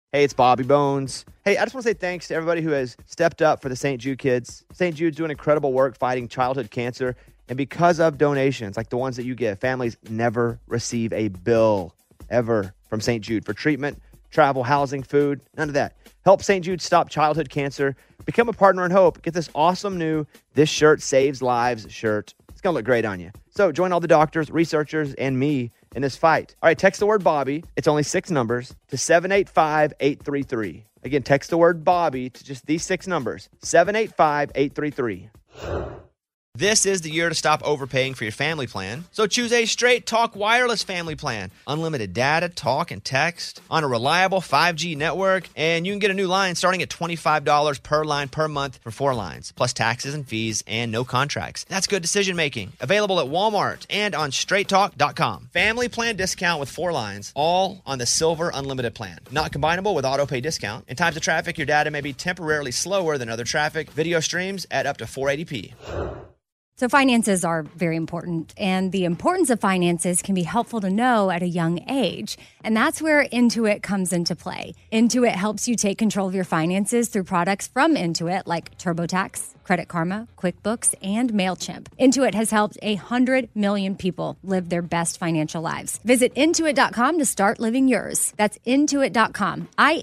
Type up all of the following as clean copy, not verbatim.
Hey, it's Bobby Bones. Hey, I just want to say thanks to everybody who has stepped up for the St. Jude kids. St. Jude's doing incredible work fighting childhood cancer. And because of donations like the ones that you give, families never receive a bill ever from St. Jude for treatment, travel, housing, food, none of that. Help St. Jude stop childhood cancer. Become a partner in hope. Get this awesome new This Shirt Saves Lives shirt. It's going to look great on you. So join all the doctors, researchers, and me in this fight. All right, text the word Bobby. It's only 6 numbers to 785-833. Again, text the word Bobby to just these 6 numbers, 785-833. This is the year to stop overpaying for your family plan. So choose a Straight Talk Wireless family plan. Unlimited data, talk, and text on a reliable 5G network. And you can get a new line starting at $25 per line per month for 4 lines, plus taxes and fees and no contracts. That's good decision making. Available at Walmart and on straighttalk.com. Family plan discount with 4 lines, all on the Silver Unlimited plan. Not combinable with auto pay discount. In times of traffic, your data may be temporarily slower than other traffic. Video streams at up to 480p. So finances are very important, and the importance of finances can be helpful to know at a young age. And that's where Intuit comes into play. Intuit helps you take control of your finances through products from Intuit like TurboTax, Credit Karma, QuickBooks, and MailChimp. Intuit has helped 100 million people live their best financial lives. Visit Intuit.com to start living yours. That's Intuit.com,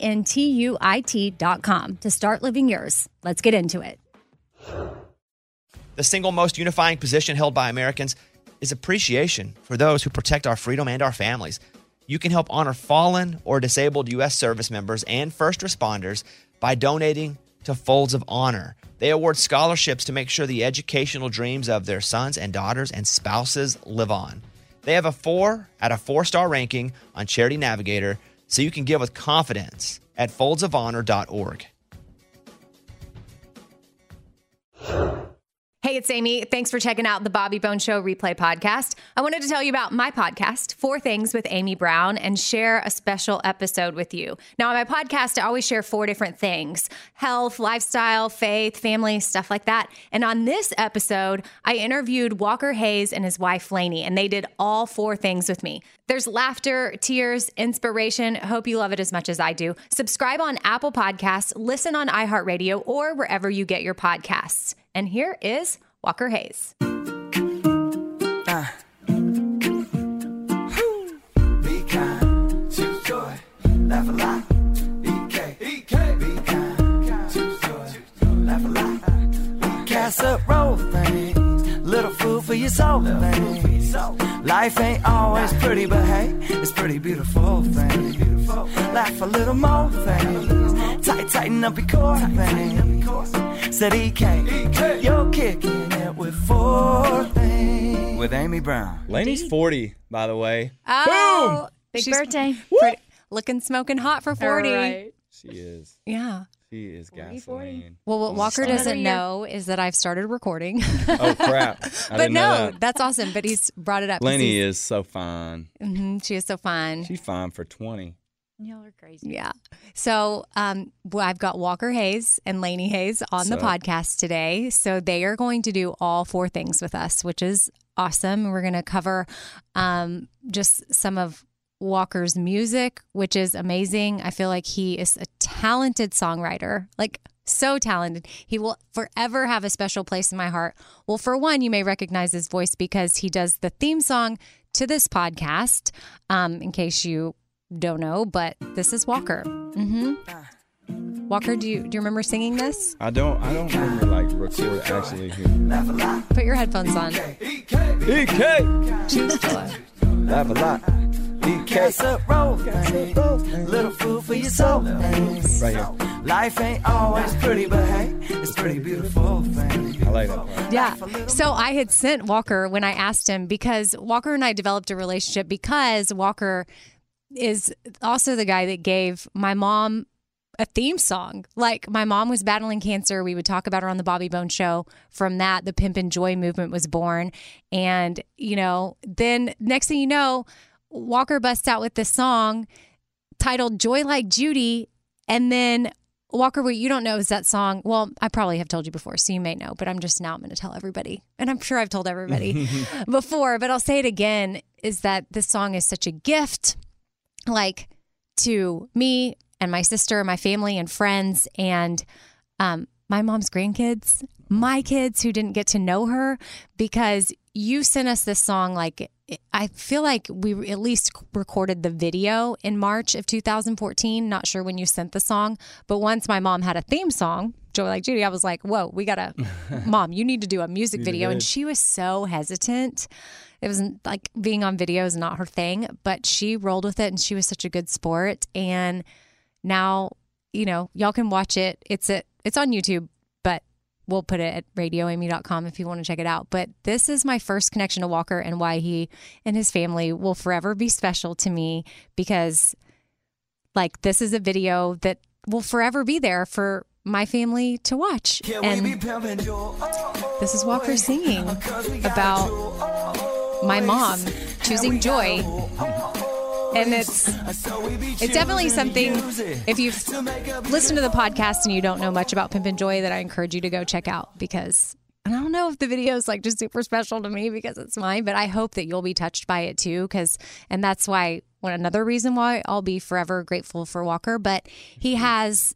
Intuit.com to start living yours. Let's get into it. The single most unifying position held by Americans is appreciation for those who protect our freedom and our families. You can help honor fallen or disabled U.S. service members and first responders by donating to Folds of Honor. They award scholarships to make sure the educational dreams of their sons and daughters and spouses live on. They have a 4 out of 4-star ranking on Charity Navigator, so you can give with confidence at foldsofhonor.org. Hey, it's Amy. Thanks for checking out the Bobby Bones Show replay podcast. I wanted to tell you about my podcast, 4 Things with Amy Brown, and share a special episode with you. Now, on my podcast, I always share 4 different things: health, lifestyle, faith, family, stuff like that. And on this episode, I interviewed Walker Hayes and his wife, Lainey, and they did all 4 things with me. There's laughter, tears, inspiration. Hope you love it as much as I do. Subscribe on Apple Podcasts, listen on iHeartRadio, or wherever you get your podcasts. And here is Walker Hayes. Be kind, choose joy, laugh a lot. EK, be kind, choose joy, laugh a lot. Casserole things, little food for your soul things. Life ain't always pretty, but hey, it's pretty beautiful things. Laugh a little more things, tighten up your core things. Said EK, you're kicking it with 4 things with Amy Brown. Lainey's 40, by the way. Oh, Boom! Big birthday. Looking smoking hot for 40. Right. She is. Yeah. She is gasoline. Well, what Walker doesn't know is that I've started recording. Oh, crap. I didn't know that. That's awesome. But he's brought it up. Lainey is so fine. Mm-hmm, she is so fine. She's fine for 20. Y'all are crazy. Yeah. So I've got Walker Hayes and Lainey Hayes on the podcast today. So they are going to do all 4 things with us, which is awesome. We're going to cover just some of Walker's music, which is amazing. I feel like he is a talented songwriter, like so talented. He will forever have a special place in my heart. Well, for one, you may recognize his voice because he does the theme song to this podcast, in case you don't know, but this is Walker. Mm-hmm. Walker, do you remember singing this? I don't remember record actually here. Put your headphones on. EK! Choose joy. Laugh a lot. Casserole things, little food for your soul things. Right here. Life ain't always pretty, but hey, it's pretty beautiful thing. I like that part. Yeah. So I had sent Walker when I asked him, because Walker and I developed a relationship because Walker is also the guy that gave my mom a theme song. Like, my mom was battling cancer. We would talk about her on the Bobby Bones Show. From that, the Pimp and Joy movement was born. And, then next thing you know, Walker busts out with this song titled Joy Like Judy. And then, Walker, what you don't know is that song. Well, I probably have told you before, so you may know, but I'm going to tell everybody. And I'm sure I've told everybody before, but I'll say it again, is that this song is such a gift, like, to me and my sister, my family and friends, and my mom's grandkids, my kids who didn't get to know her, because you sent us this song. Like, I feel like we at least recorded the video in March of 2014. Not sure when you sent the song, but once my mom had a theme song, Joy Like Judy, I was like, whoa, we gotta, Mom, you need to do a music video. And she was so hesitant. It was like being on video is not her thing, but she rolled with it and she was such a good sport. And now, y'all can watch it. It's on YouTube, but we'll put it at radioamy.com if you want to check it out. But this is my first connection to Walker and why he and his family will forever be special to me, because like this is a video that will forever be there for my family to watch. And this is Walker singing about my mom choosing joy. And it's definitely something, if you've listened to the podcast and you don't know much about Pimpin' Joy, that I encourage you to go check out, because I don't know if the video is like just super special to me because it's mine, but I hope that you'll be touched by it too. And that's why, another reason why I'll be forever grateful for Walker. But he has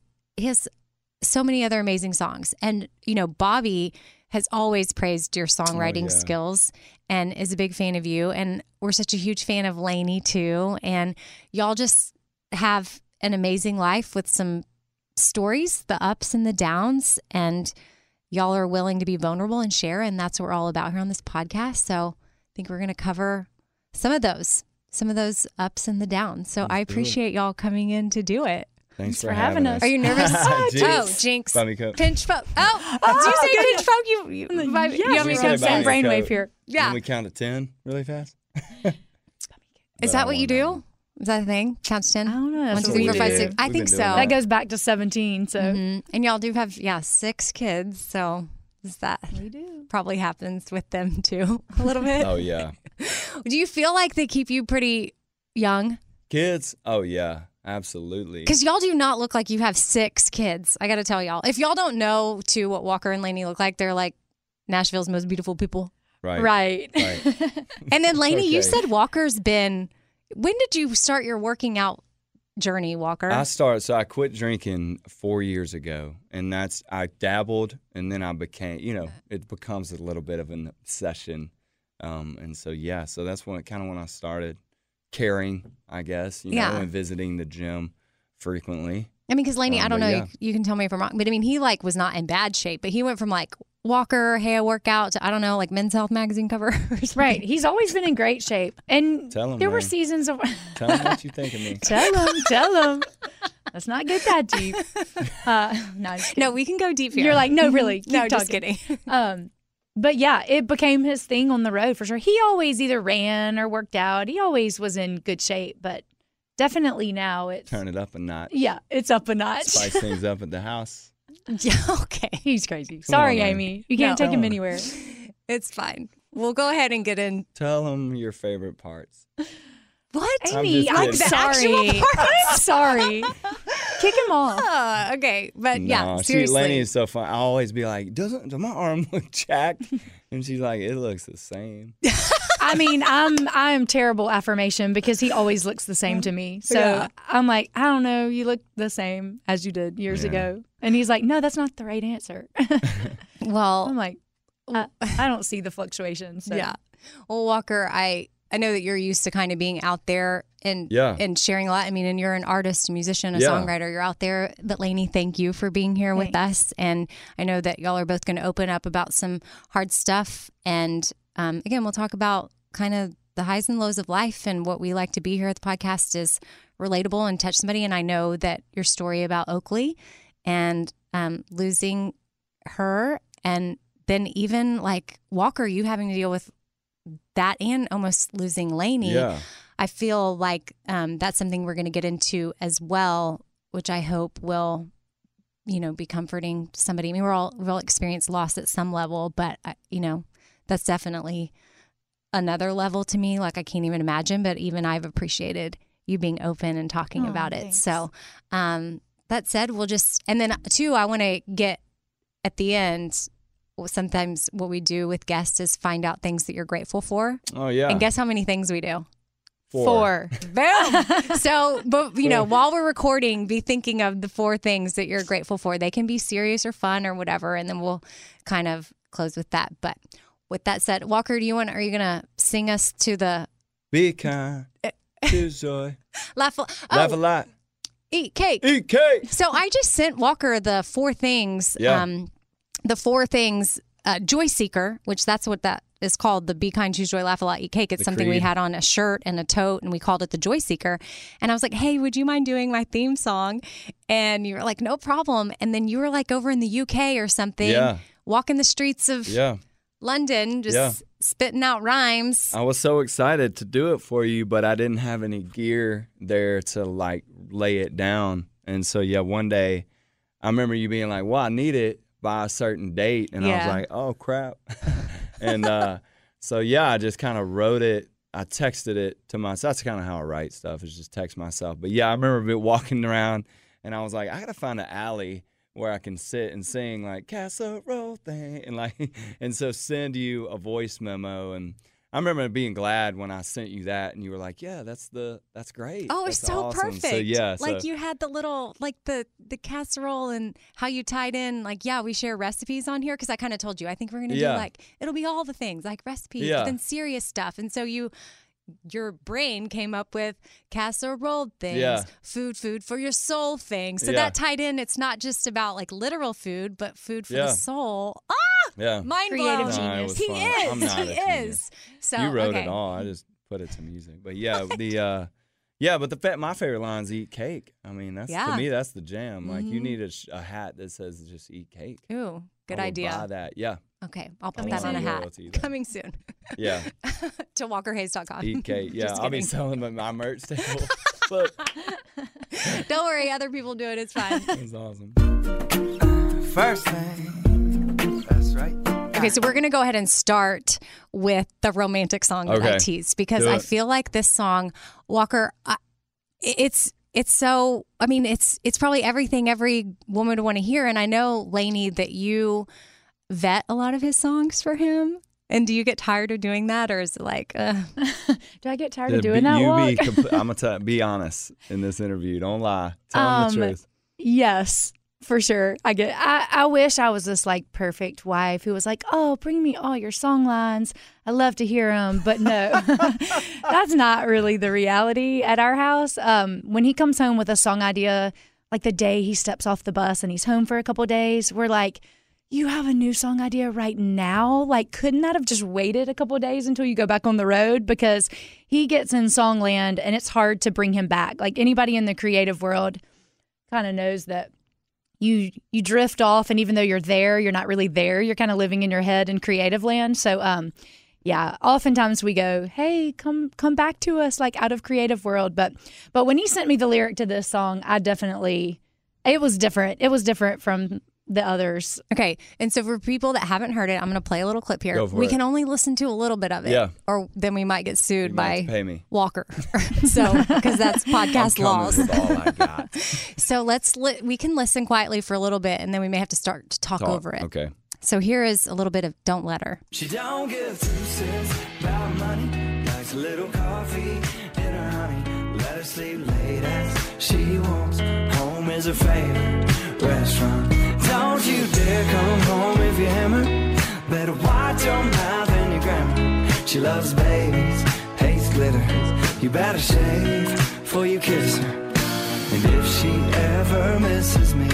so many other amazing songs. And, Bobby has always praised your songwriting skills and is a big fan of you. And we're such a huge fan of Lainey too. And y'all just have an amazing life with some stories, the ups and the downs. And y'all are willing to be vulnerable and share. And that's what we're all about here on this podcast. So I think we're going to cover some of those ups and the downs. So I appreciate y'all coming in to do it. Thanks for having us. Are you nervous? Jinx. Pinch poke. Oh, did you say pinch poke? You want me to come send brainwave here? Yeah. Can we count to 10 really fast? Is that what you do? Is that a thing? Count to 10? I don't know. 1, 2, 3, 4, 5, 6. I think so. That goes back to 17. So, and y'all do have 6 kids. So we do. Probably happens with them too a little bit. Oh yeah. Do you feel like they keep you pretty young? Kids? Oh yeah. Absolutely. Because y'all do not look like you have 6 kids. I got to tell y'all. If y'all don't know too what Walker and Lainey look like, they're like Nashville's most beautiful people. Right. And then Lainey, you said Walker's been, when did you start your working out journey, Walker? I quit drinking 4 years ago, and I dabbled, and then I became, it becomes a little bit of an obsession. And so that's when I started caring, I guess, and visiting the gym frequently. I mean, because Lainey, I don't know, you can tell me if I'm wrong, but I mean, he was not in bad shape, but he went from Walker, hey, I work out, to, I don't know, Men's Health magazine cover. Right. He's always been in great shape. And there were seasons of... Tell him what you think of me. Tell him. Let's not get that deep. No, we can go deep here. You're like, no, really. No, just kidding. But yeah, it became his thing on the road for sure. He always either ran or worked out. He always was in good shape, but definitely now it's... Turn it up a notch. Yeah, it's up a notch. Spice things up at the house. Yeah, okay. He's crazy. Sorry, Amy. You can't take him anywhere. It's fine. We'll go ahead and get in. Tell him your favorite parts. What? Amy, I'm sorry. I'm sorry. Kick him off. Okay, but seriously. Lainey is so fun. I always be like, does my arm look jacked? And she's like, it looks the same. I mean, I'm terrible affirmation because he always looks the same to me. So I'm like, I don't know, you look the same as you did years ago. And he's like, no, that's not the right answer. Well, I'm like, I don't see the fluctuations. So. Yeah. Well, Walker, I know that you're used to kind of being out there and sharing a lot. I mean, and you're an artist, a musician, a songwriter. You're out there. But Lainey, thank you for being here with us. And I know that y'all are both going to open up about some hard stuff. And again, we'll talk about kind of the highs and lows of life, and what we like to be here at the podcast is relatable and touch somebody. And I know that your story about Oakley and losing her, and then even Walker, you having to deal with that and almost losing Lainey. Yeah. I feel like that's something we're going to get into as well, which I hope will, be comforting to somebody. I mean, we'll all experience loss at some level, but that's definitely another level to me. I can't even imagine, but even I've appreciated you being open and talking about it. Thanks. So that said, and then too, I want to get at the end. Sometimes what we do with guests is find out things that you're grateful for. Oh, yeah. And guess how many things we do? 4. Boom. So, but while we're recording, be thinking of the 4 things that you're grateful for. They can be serious or fun or whatever, and then we'll kind of close with that. But with that said, Walker, are you gonna sing us to the Be kind, choose joy, laugh laugh a lot, eat cake? eat cake. So I just sent Walker the 4 things. Yeah. The 4 things. Joy Seeker, which that's what that is called, the Be Kind, Choose Joy, Laugh a Lot, Eat Cake. It's something we had on a shirt and a tote, and we called it the Joy Seeker. And I was like, hey, would you mind doing my theme song? And you were like, no problem. And then you were like over in the UK or something, walking the streets of London, just spitting out rhymes. I was so excited to do it for you, but I didn't have any gear there to like lay it down. And so, one day I remember you being like, well, I need it by a certain date. And I was like, oh, crap. And so, I just kind of wrote it. I texted it to myself. That's kind of how I write stuff, is just text myself. But, I remember walking around, and I was like, I got to find an alley where I can sit and sing, like, casserole thing. And so send you a voice memo. And I remember being glad when I sent you that, and you were like, that's great. Oh, that's it's so awesome. perfect. So, like you had the little, like the casserole and how you tied in, like, we share recipes on here, because I kind of told you, I think we're going to do like, it'll be all the things, like recipes, but then serious stuff. And so your brain came up with casserole things, food for your soul things. So that tied in. It's not just about like literal food, but food for the soul. Mind blown. Creative genius. He is. I'm not he a genius. is. So you wrote it all. I just put it to music. But but my favorite line is eat cake. I mean, that's to me, that's the jam. Like you need a hat that says just eat cake. Ooh, good I would idea. buy that. Yeah. Okay, I'll put that on a hat. Coming soon. Yeah. To WalkerHayes.com. Eat cake. Yeah, I'll be selling them at my merch table. Look. Don't worry, other people do it. It's fine. That's awesome. First thing, that's right. Okay, so we're going to go ahead and start with the romantic song that I teased, because I feel like this song, Walker, it's so, I mean, it's probably everything every woman would want to hear. And I know, Lainey, that you vet a lot of his songs for him. And do you get tired of doing that, or is it like, do I get tired of doing that? I'm going to be honest in this interview. Don't lie. Tell them the truth. Yes. For sure. I wish I was this like perfect wife who was like, oh, bring me all your song lines. I love to hear them. But no, that's not really the reality at our house. When he comes home with a song idea, like the day he steps off the bus and he's home for a couple of days, we're like, you have a new song idea right now? Like, couldn't that have just waited a couple of days until you go back on the road? Because he gets in Songland and it's hard to bring him back. Like anybody in the creative world kind of knows that you drift off, and even though you're there, you're not really there. You're kind of living in your head in creative land. So, oftentimes we go, hey, come back to us, like out of creative world. But when he sent me the lyric to this song, it was different. It was different from the others. Okay. And so for people that haven't heard it, I'm going to play a little clip here. We can only listen to a little bit of it. Yeah. Or then we might get sued by pay me. Walker. So, because that's podcast laws. With all I got. So we can listen quietly for a little bit, and then we may have to start to talk over it. Okay. So here is a little bit of Don't Let Her. She don't give 2 cents about money. Likes a little coffee in her honey. Let her sleep late as she wants. Home is her favorite restaurant. Don't you dare come home if you're hammered. Better watch your mouth and your grammar. She loves babies, hates glitter. You better shave before you kiss her. And if she ever misses me,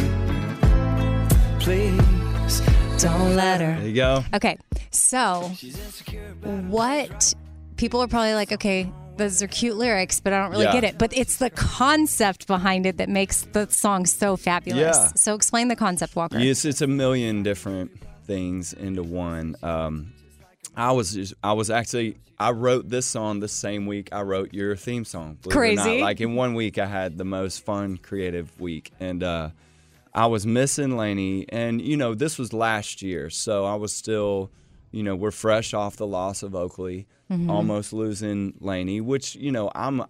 please don't let her. There you go. Okay. So what people are probably like, okay, those are cute lyrics, but I don't really get it. But it's the concept behind it that makes the song so fabulous. Yeah. So explain the concept, Walker. Yes, it's a million different things into one. I wrote this song the same week I wrote your theme song. Crazy. It or not. Like in 1 week, I had the most fun, creative week. And I was missing Lainey. And, this was last year. So I was still, we're fresh off the loss of Oakley. Mm-hmm. Almost losing Lainey, which Lainey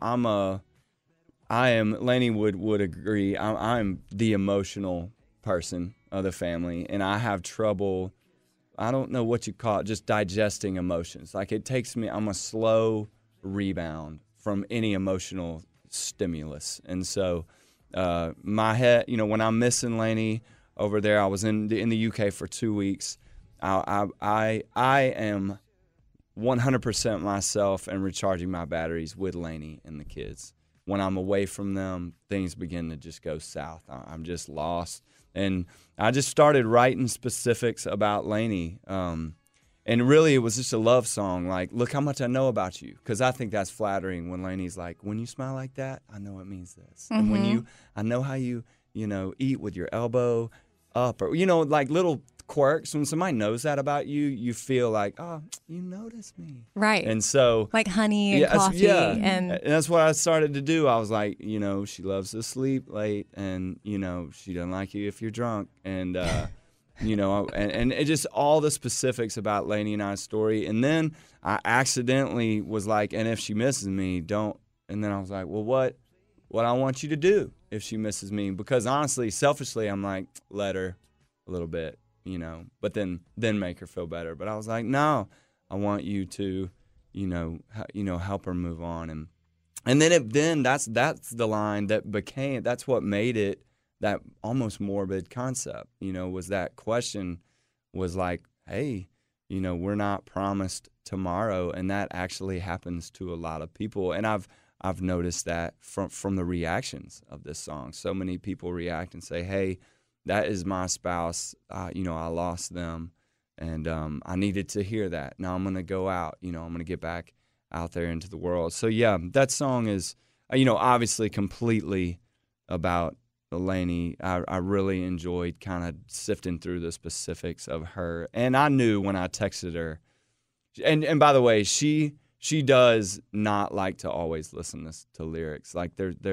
would agree. I'm the emotional person of the family, and I have trouble. I don't know what you call it, just digesting emotions. Like it takes me. I'm a slow rebound from any emotional stimulus. And so my head, when I'm missing Lainey over there, I was in the UK for 2 weeks. I am 100% myself and recharging my batteries with Lainey and the kids. When I'm away from them, things begin to just go south. I'm just lost. And I just started writing specifics about Lainey. And really, it was just a love song, like, look how much I know about you. Because I think that's flattering when Lainey's like, when you smile like that, I know it means this. And when I know how you eat with your elbow up, or, like little quirks. When somebody knows that about you, you feel like, oh, you notice me. Right. And so. Like honey and coffee. Yeah. And that's what I started to do. I was like, she loves to sleep late, and, she doesn't like you if you're drunk. And, and it just all the specifics about Lainey and I's story. And then I accidentally was like, and if she misses me, don't. And then I was like, well, what I want you to do if she misses me? Because honestly, selfishly, I'm like, let her a little bit, but then make her feel better. But I was like, no, I want you to, help her move on. And then that's the line that's what made it that almost morbid concept, was that question was like, hey, we're not promised tomorrow. And that actually happens to a lot of people. And I've noticed that from the reactions of this song. So many people react and say, hey, that is my spouse. I lost them, and I needed to hear that. Now I'm going to go out. I'm going to get back out there into the world. So, yeah, that song is, obviously completely about Lainey. I really enjoyed kind of sifting through the specifics of her. And I knew when I texted her, and by the way, she does not like to always listen to lyrics. Like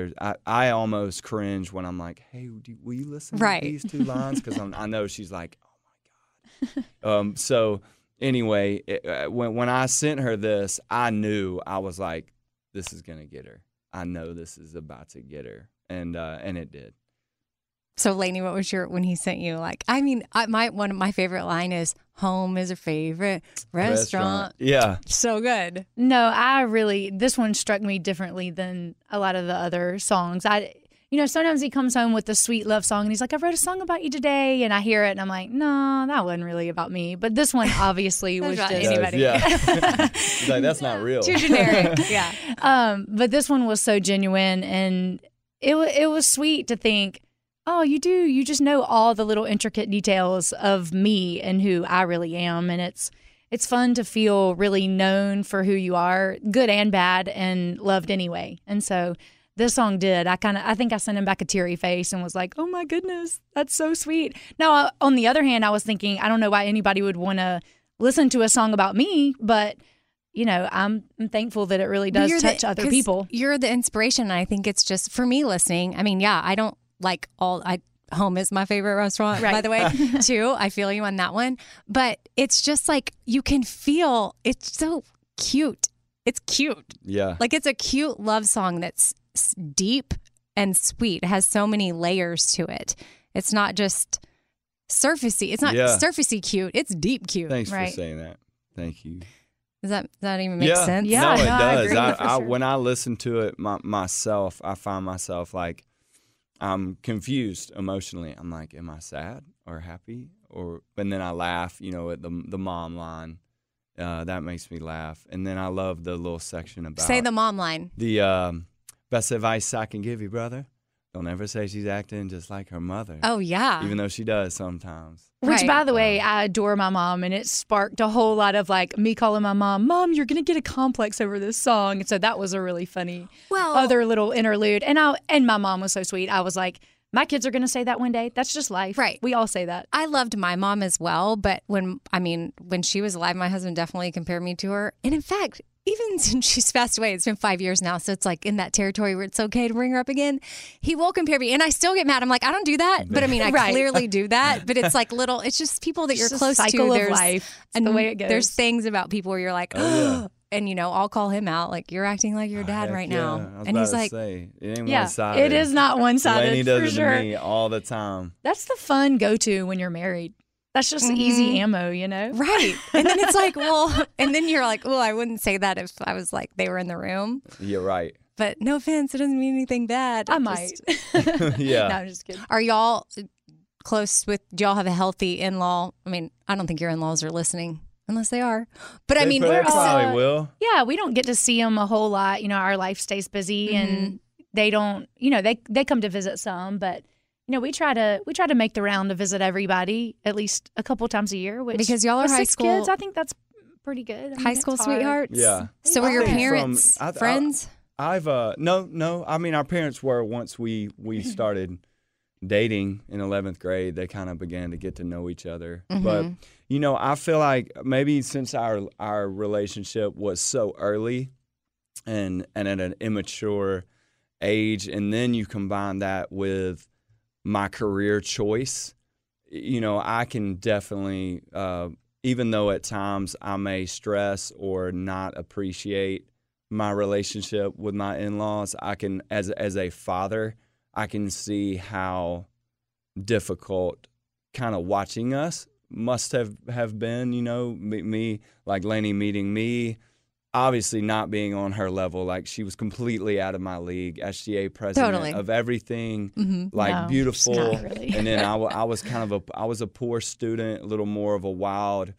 I almost cringe when I'm like, hey, will you listen to these two lines? Because I know she's like, oh my God. So anyway, when I sent her this, I knew, I was like, this is gonna get her. I know this is about to get her, and it did. So, Lainey, what was when he sent you? Like, one of my favorite line is, home is a favorite restaurant. Yeah. So good. No, this one struck me differently than a lot of the other songs. Sometimes he comes home with a sweet love song and he's like, I wrote a song about you today. And I hear it and I'm like, no, that wasn't really about me. But this one obviously was just anybody. Yeah. He's like, that's not real. Too generic. Yeah. But this one was so genuine, and it was sweet to think, oh, you do. You just know all the little intricate details of me and who I really am. And it's fun to feel really known for who you are, good and bad, and loved anyway. And so this song did. I think I sent him back a teary face and was like, oh my goodness, that's so sweet. Now, on the other hand, I was thinking, I don't know why anybody would want to listen to a song about me, but I'm thankful that it really does touch other people. You're the inspiration. And I think it's just for me listening. I mean, yeah, I don't like home is my favorite restaurant, by the way, too. I feel you on that one. But it's just like, you can feel, it's so cute. It's cute. Yeah. Like, it's a cute love song that's deep and sweet. It has so many layers to it. It's not just surfacey. It's not surfacey cute. It's deep cute. Thanks for saying that. Thank you. Does that even make sense? Yeah, no, it does. I agree, when I listen to it myself, I find myself like, I'm confused emotionally. I'm like, am I sad or happy? And then I laugh, at the mom line. That makes me laugh. And then I love the little section about... Say the mom line. The best advice I can give you, brother. Don't ever say she's acting just like her mother. Oh, yeah. Even though she does sometimes. Which, by the way, I adore my mom, and it sparked a whole lot of, like, me calling my mom, Mom, you're going to get a complex over this song. And so that was a really funny other little interlude. And my mom was so sweet. I was like, my kids are going to say that one day. That's just life. Right. We all say that. I loved my mom as well, but when she was alive, my husband definitely compared me to her. And in fact, even since she's passed away, it's been 5 years now, so it's like in that territory where it's okay to bring her up again. He will compare me, and I still get mad. I'm like, I don't do that, but I mean, I clearly do that. But it's like it's just people that you're close to. Cycle of life. It's the way it goes. There's things about people where you're like, oh, and I'll call him out, like, you're acting like your dad right now, and he's like, it ain't one-sided. It is not one-sided. Lainey does for it sure. to me all the time. That's the fun go-to when you're married. That's just easy ammo, you know? Right. And then it's like, well, and then you're like, well, I wouldn't say that if I was like, they were in the room. You're right. But no offense, it doesn't mean anything bad. I might. Yeah. No, I'm just kidding. Are y'all close with, do y'all have a healthy in-law? I mean, I don't think your in-laws are listening unless they are. But I mean, they probably will. Yeah, we don't get to see them a whole lot. You know, our life stays busy and they don't, you know, they come to visit some, but you know, we try to make the round to visit everybody at least a couple times a year. Which, because y'all are with high 6 school kids, I think that's pretty good. I mean, high school it's hard. sweethearts. Yeah. So were your I think parents friends? I've no. I mean, our parents were once we started dating in 11th grade. They kind of began to get to know each other. But you know, I feel like maybe since our relationship was so early and at an immature age, and then you combine that with my career choice, you know, I can definitely, even though at times I may stress or not appreciate my relationship with my in-laws, I can, as a father, I can see how difficult kind of watching us must have been, you know, me like Lainey meeting me, obviously not being on her level. Like, she was completely out of my league, SGA president of everything, like No, beautiful. not really. And then I was kind of I was a poor student, a little more of a wild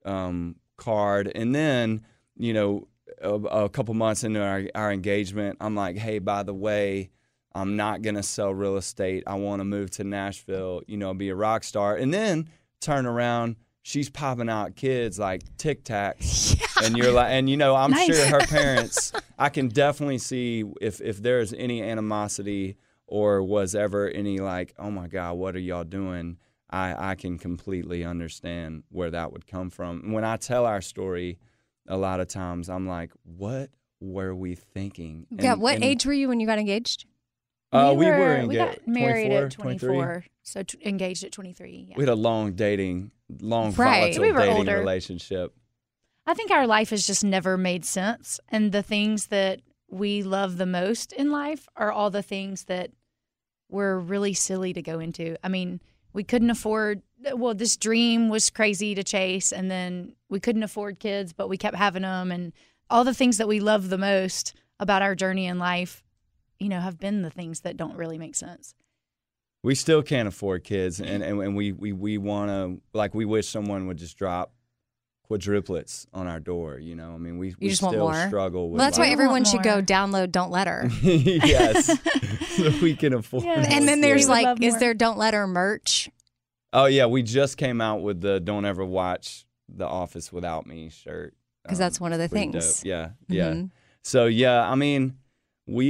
card. And then, you know, a couple months into our engagement, I'm like, hey, by the way, I'm not going to sell real estate. I want to move to Nashville, you know, be a rock star. And then turn around, she's popping out kids like Tic Tacs. And you're like, and you know, I'm sure her parents, I can definitely see if there's any animosity or was ever any like, oh my God, what are y'all doing? I can completely understand where that would come from. And when I tell our story, a lot of times I'm like, what were we thinking? What age were you when you got engaged? We were engaged. We got married 24, at 24, so engaged at 23. Yeah. We had a long volatile We were dating older. relationship. I think our life has just never made sense. And the things that we love the most in life are all the things that were really silly to go into. I mean, we couldn't afford, well, this dream was crazy to chase. And then we couldn't afford kids, but we kept having them. And all the things that we love the most about our journey in life, you know, have been the things that don't really make sense. We still can't afford kids. And we want to, like, we wish someone would just drop quadruplets on our door, you know. I mean, we just still want more? struggle with Well, that's like, why everyone want should go more. download Don't Let Her. yes, so we can afford Yeah. those And then there's kids. would love like, is more. there Don't Let Her merch? Oh yeah, we just came out with the Don't Ever Watch The Office Without Me shirt. Because that's one of the Pretty things. dope. Yeah. Mhm. So yeah, I mean, we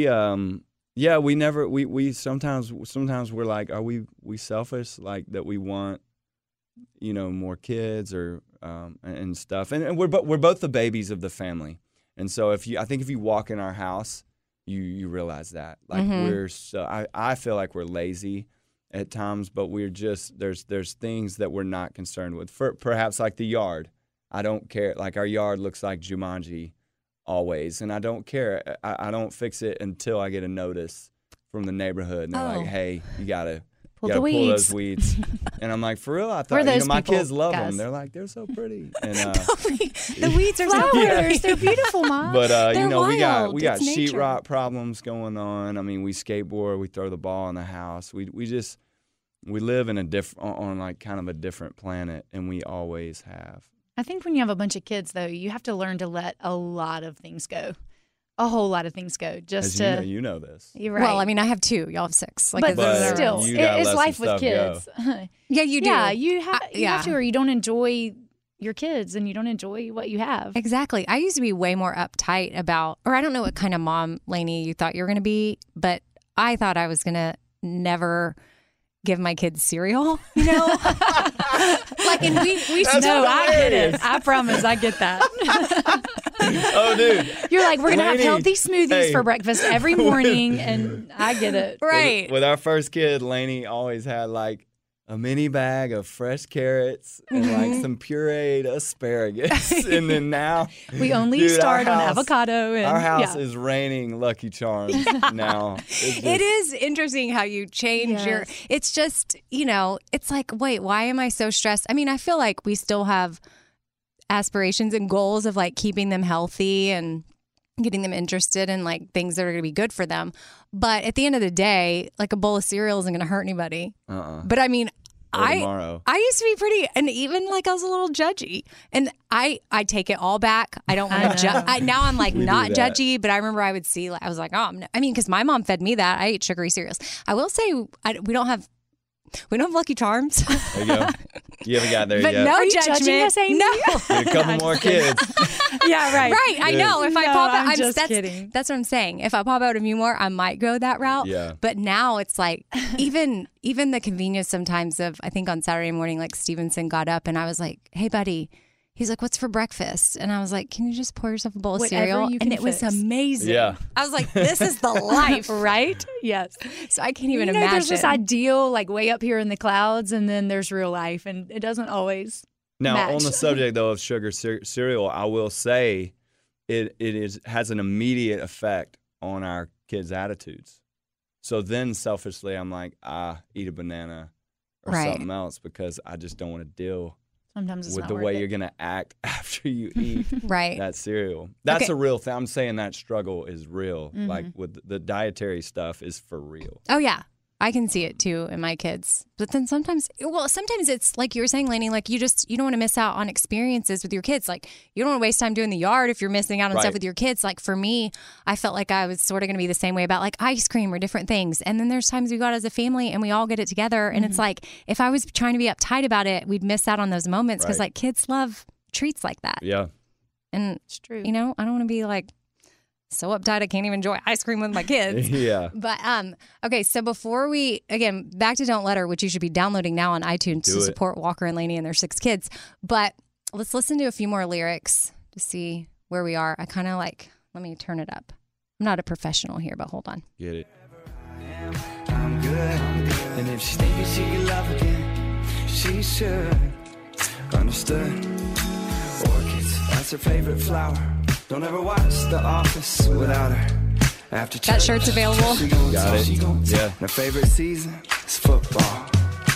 sometimes we're like, are we selfish, like that we want, you know, more kids or and stuff, and we're both the babies of the family, and so I think if you walk in our house, you realize that, like, we're so I feel like we're lazy at times, but we're just there's things that we're not concerned with. Perhaps like the yard, I don't care. Like, our yard looks like Jumanji always, and I don't care. I don't fix it until I get a notice from the neighborhood, and they're like, hey, you gotta Pull pull the those weeds. weeds. And I'm like, for real? I We're thought, you know, those my people, kids love guys. them. They're like, they're so pretty. And The weeds are so Flowers, pretty. they're beautiful, Mom. but you They're know, we got wild. It's nature. sheetrock problems going on. I mean, we skateboard, we throw the ball in the house. We live in on like kind of a different planet, and we always have. I think when you have a bunch of kids, though, you have to learn to let a lot of things go. A whole lot of things go. Just As to. you know this. You're right. Well, I mean, I have 2. Y'all have 6. Like, but But still, you gotta it's let life some with stuff kids. yeah, you do. Yeah, you have Yeah. to, or you don't enjoy your kids and you don't enjoy what you have. Exactly. I used to be way more uptight about, or I don't know what kind of mom, Lainey, you thought you were going to be, but I thought I was going to never give my kids cereal, you know? Like, and we No, I get it. I promise, I get that. Oh, dude. You're like, we're gonna have Lainey, healthy smoothies hey. for breakfast every morning, and I get it. right. With our first kid, Lainey always had like a mini bag of fresh carrots and like some pureed asparagus. And then now We only dude, start our on house- avocado. And, Our house yeah. is raining Lucky Charms now. It is interesting how you change your. Yes. It's just, it's like, wait, why am I so stressed? I mean, I feel like we still have aspirations and goals of like keeping them healthy and getting them interested in like things that are going to be good for them. But at the end of the day, like a bowl of cereal isn't going to hurt anybody. But I mean, tomorrow. I used to be pretty, and even like I was a little judgy, and I take it all back. I don't want to judge. Now I'm like We do not that. judgy, but I remember I would see, I was like, oh, I mean, because my mom fed me that. I ate sugary cereals. I will say we don't have Lucky Charms. There you go. You haven't got there But yet. no Are you judgment. judging us, Amy? No. Get a couple more kids. Yeah, right. Right, I know. If I No, pop out, I'm just kidding. That's what I'm saying. If I pop out a few more, I might go that route. Yeah. But now it's like even the convenience sometimes of, I think on Saturday morning, like Stevenson got up and I was like, "Hey, buddy." He's like, "What's for breakfast?" And I was like, "Can you just pour yourself a bowl of Whatever cereal?" you And can it was fix. amazing. Yeah. I was like, "This is the life." Right? Yes. So I can't even you know, imagine. there's this ideal like way up here in the clouds, and then there's real life, and it doesn't always. Now, match. on the subject though of sugar cereal, I will say it has an immediate effect on our kids' attitudes. So then, selfishly, I'm like, eat a banana or Right. something else because I just don't want to deal Sometimes it's with not the worth way it. you're gonna act after you eat right. that cereal. That's Okay. a real thing. I'm saying that struggle is real. Mm-hmm. Like with the dietary stuff is for real. Oh yeah. I can see it too in my kids. But then sometimes it's like you were saying, Lainey, like you don't want to miss out on experiences with your kids. Like you don't want to waste time doing the yard if you're missing out on Right. stuff with your kids. Like for me, I felt like I was sort of going to be the same way about like ice cream or different things. And then there's times we go out as a family and we all get it together. And it's like, if I was trying to be uptight about it, we'd miss out on those moments because Right. like kids love treats like that. Yeah. And, It's true. I don't want to be like so uptight I can't even enjoy ice cream with my kids. Yeah. But okay, so before we again back to Don't Let Her, which you should be downloading now on iTunes Do to it. support Walker and Lainey and their 6 kids. But let's listen to a few more lyrics to see where we are. I kind of like, let me turn it up. I'm not a professional here, but hold on. Get it. I'm good. And if she's thinking she can love again, she should. Understood. Orchids, that's her favorite flower. Don't ever watch The Office without her. After That shirt's available. She gon' Got talk, it. she gon' Yeah. talk. Her favorite season is football.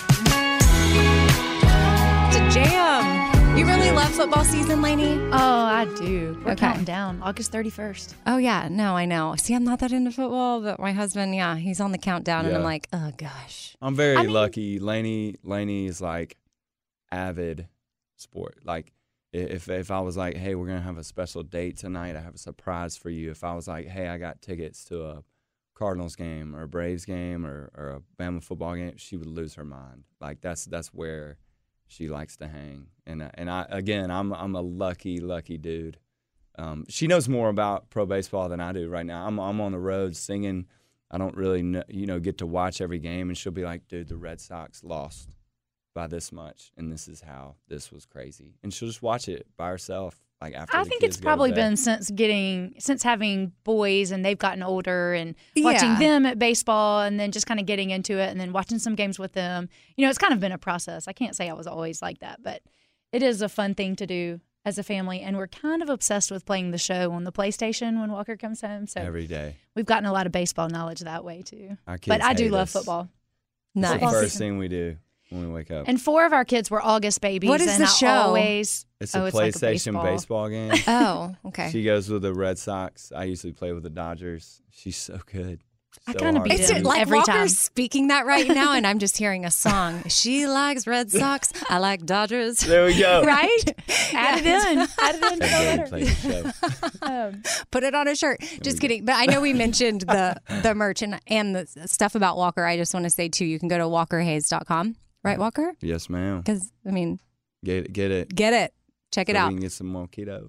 It's a jam. You really love football season, Lainey? Oh, I do. We're Okay. counting down. August 31st. Oh yeah, no, I know. See, I'm not that into football, but my husband, yeah, he's on the countdown, and I'm Yeah. like, oh gosh. I'm very lucky. Laney is like avid sport. Like if I was like, hey, we're gonna have a special date tonight, I have a surprise for you. If I was like, hey, I got tickets to a Cardinals game or a Braves game or a Bama football game, she would lose her mind. Like that's where she likes to hang. And I again, I'm a lucky dude. She knows more about pro baseball than I do right now. I'm on the road singing. I don't really get to watch every game, and she'll be like, dude, the Red Sox lost by this much, and this is how this was crazy. And she'll just watch it by herself. Like after I the think kids it's go to probably bed. been since having boys and they've gotten older and watching Yeah. them at baseball and then just kind of getting into it and then watching some games with them. It's kind of been a process. I can't say I was always like that, but it is a fun thing to do as a family. And we're kind of obsessed with playing the show on the PlayStation when Walker comes home. So every day. we've gotten a lot of baseball knowledge that way too. Our kids But I do hate love us. football. It's Nice. the first season. thing we do when we wake up. And 4 of our kids were August babies. What is and the I show? Always, It's a it's like a PlayStation baseball game. Oh, okay. She goes with the Red Sox. I usually play with the Dodgers. She's so good. I So kinda hard beat to It's them beat. like every Walker's time. speaking that right now, and I'm just hearing a song. She likes Red Sox. I like Dodgers. There we go. Right? Add it in. Add it in. That Don't let game her. play the show. Put it on a shirt. Just kidding. But I know we mentioned the merch and the stuff about Walker. I just want to say, too, you can go to walkerhays.com. Right, Walker? Yes, ma'am. Because, I mean, Get it. get it. Check it So out. we can get some more keto.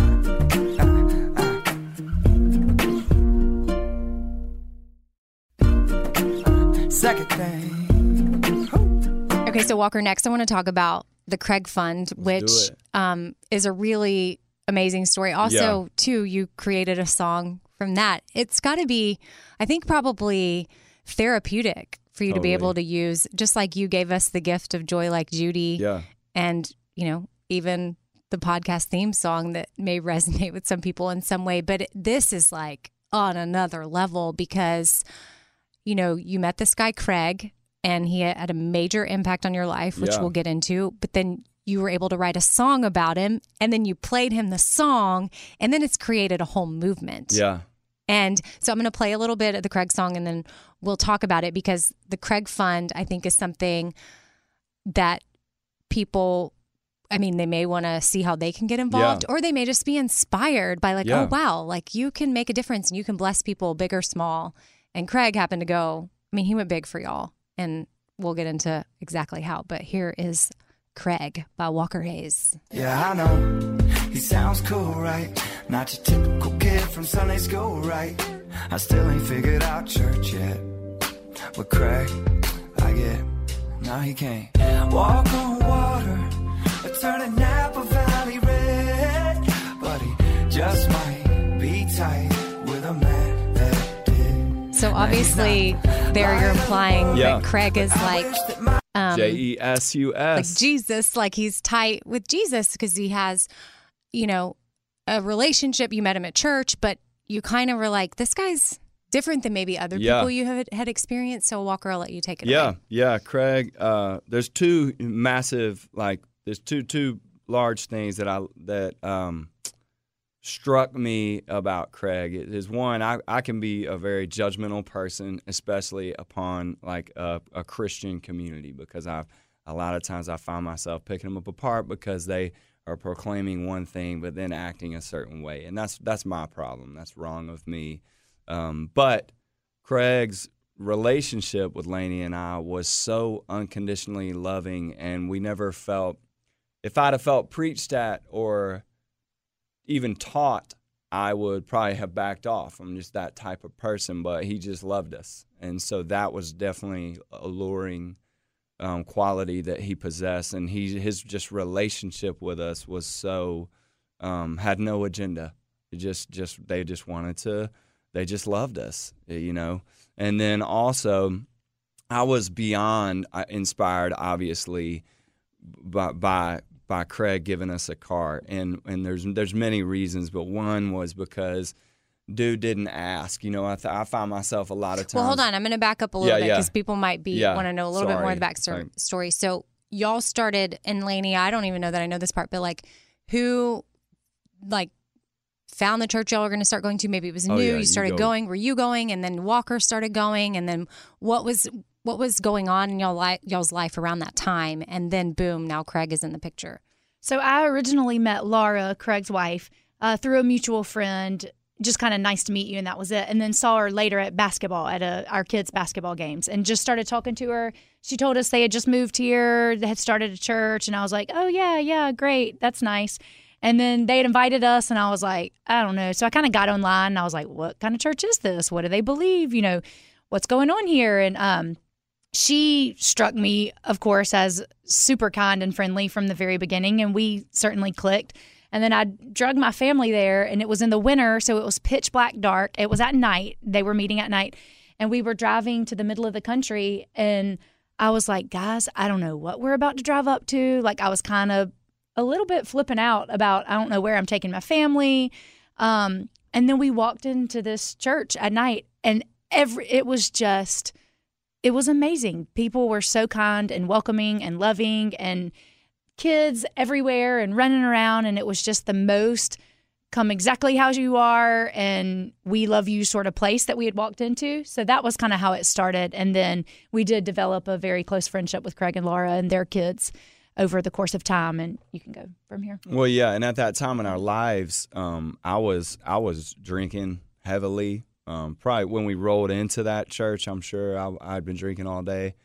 Second thing. Okay, so Walker, next I want to talk about the Craig Fund, which do is a really amazing story. Also, Yeah. too, you created a song from that. It's got to be, I think, probably therapeutic for you to be Totally. able to use, just like you gave us the gift of Joy Like Judy. Yeah. And, even the podcast theme song that may resonate with some people in some way. But this is like on another level because, you met this guy, Craig, and he had a major impact on your life, which Yeah. we'll get into. But then you were able to write a song about him, and then you played him the song, and then it's created a whole movement. Yeah. And so I'm going to play a little bit of the Craig song, and then we'll talk about it because the Craig Fund, I think, is something that people, they may want to see how they can get involved, or they may just be inspired by like, oh, wow, like you can make a difference and you can bless people big or small. And Craig happened to go, he went big for y'all. And we'll get into exactly how. But here is Craig by Walker Hayes. Yeah, I know he sounds cool, right? Not your typical kid from Sunday school, right? I still ain't figured out church yet. With Craig, I get, no, he can't walk on water or turn a Napa Valley red, but he just might be tight with a man that did. So obviously, there you're implying that Craig is like Jesus. like Jesus, like he's tight with Jesus because he has, a relationship. You met him at church, but you kind of were like, this guy's different than maybe other people you had experienced. So Walker, I'll let you take it away. Yeah, Craig. There's two large things that struck me about Craig. Is one, I can be a very judgmental person, especially upon like a Christian community, because a lot of times I find myself picking them up apart because they are proclaiming one thing but then acting a certain way, and that's my problem. That's wrong of me. But Craig's relationship with Lainey and I was so unconditionally loving, and we never felt, if I'd have felt preached at or even taught, I would probably have backed off. I'm just that type of person, but he just loved us. And so that was definitely alluring quality that he possessed. And his just relationship with us was so, had no agenda. They just loved us, And then also, I was beyond inspired, obviously, by Craig giving us a car, and there's many reasons, but one was because dude didn't ask. I find myself a lot of times. Well, hold on, I'm going to back up a little bit because people might want to know a little bit more of the backstory. So y'all started, and Lainey, I don't even know that I know this part, but like who found the church y'all were going to start going to? Maybe it was new. You started going. Were you going? And then Walker started going. And then what was going on in y'all's life around that time? And then boom, now Craig is in the picture. So I originally met Laura, Craig's wife, through a mutual friend. Just kind of nice to meet you, and that was it. And then saw her later at basketball, at our kids' basketball games, and just started talking to her. She told us they had just moved here, they had started a church, and I was like, oh, yeah, great, that's nice. And then they had invited us, and I was like, I don't know. So I kind of got online, and I was like, what kind of church is this? What do they believe? What's going on here? And she struck me, of course, as super kind and friendly from the very beginning, and we certainly clicked. And then I drugged my family there, and it was in the winter, so it was pitch black dark. It was at night. They were meeting at night, and we were driving to the middle of the country, and I was like, guys, I don't know what we're about to drive up to. Like, I was kind of a little bit flipping out about, I don't know where I'm taking my family. And then we walked into this church at night, and it was amazing. People were so kind and welcoming and loving, and kids everywhere and running around, and it was just the most come exactly how you are and we love you sort of place that we had walked into. So that was kind of how it started. And then we did develop a very close friendship with Craig and Laura and their kids over the course of time, and you can go from here. Well, yeah, and at that time in our lives, I was drinking heavily. Probably when we rolled into that church, I'm sure I'd been drinking all day.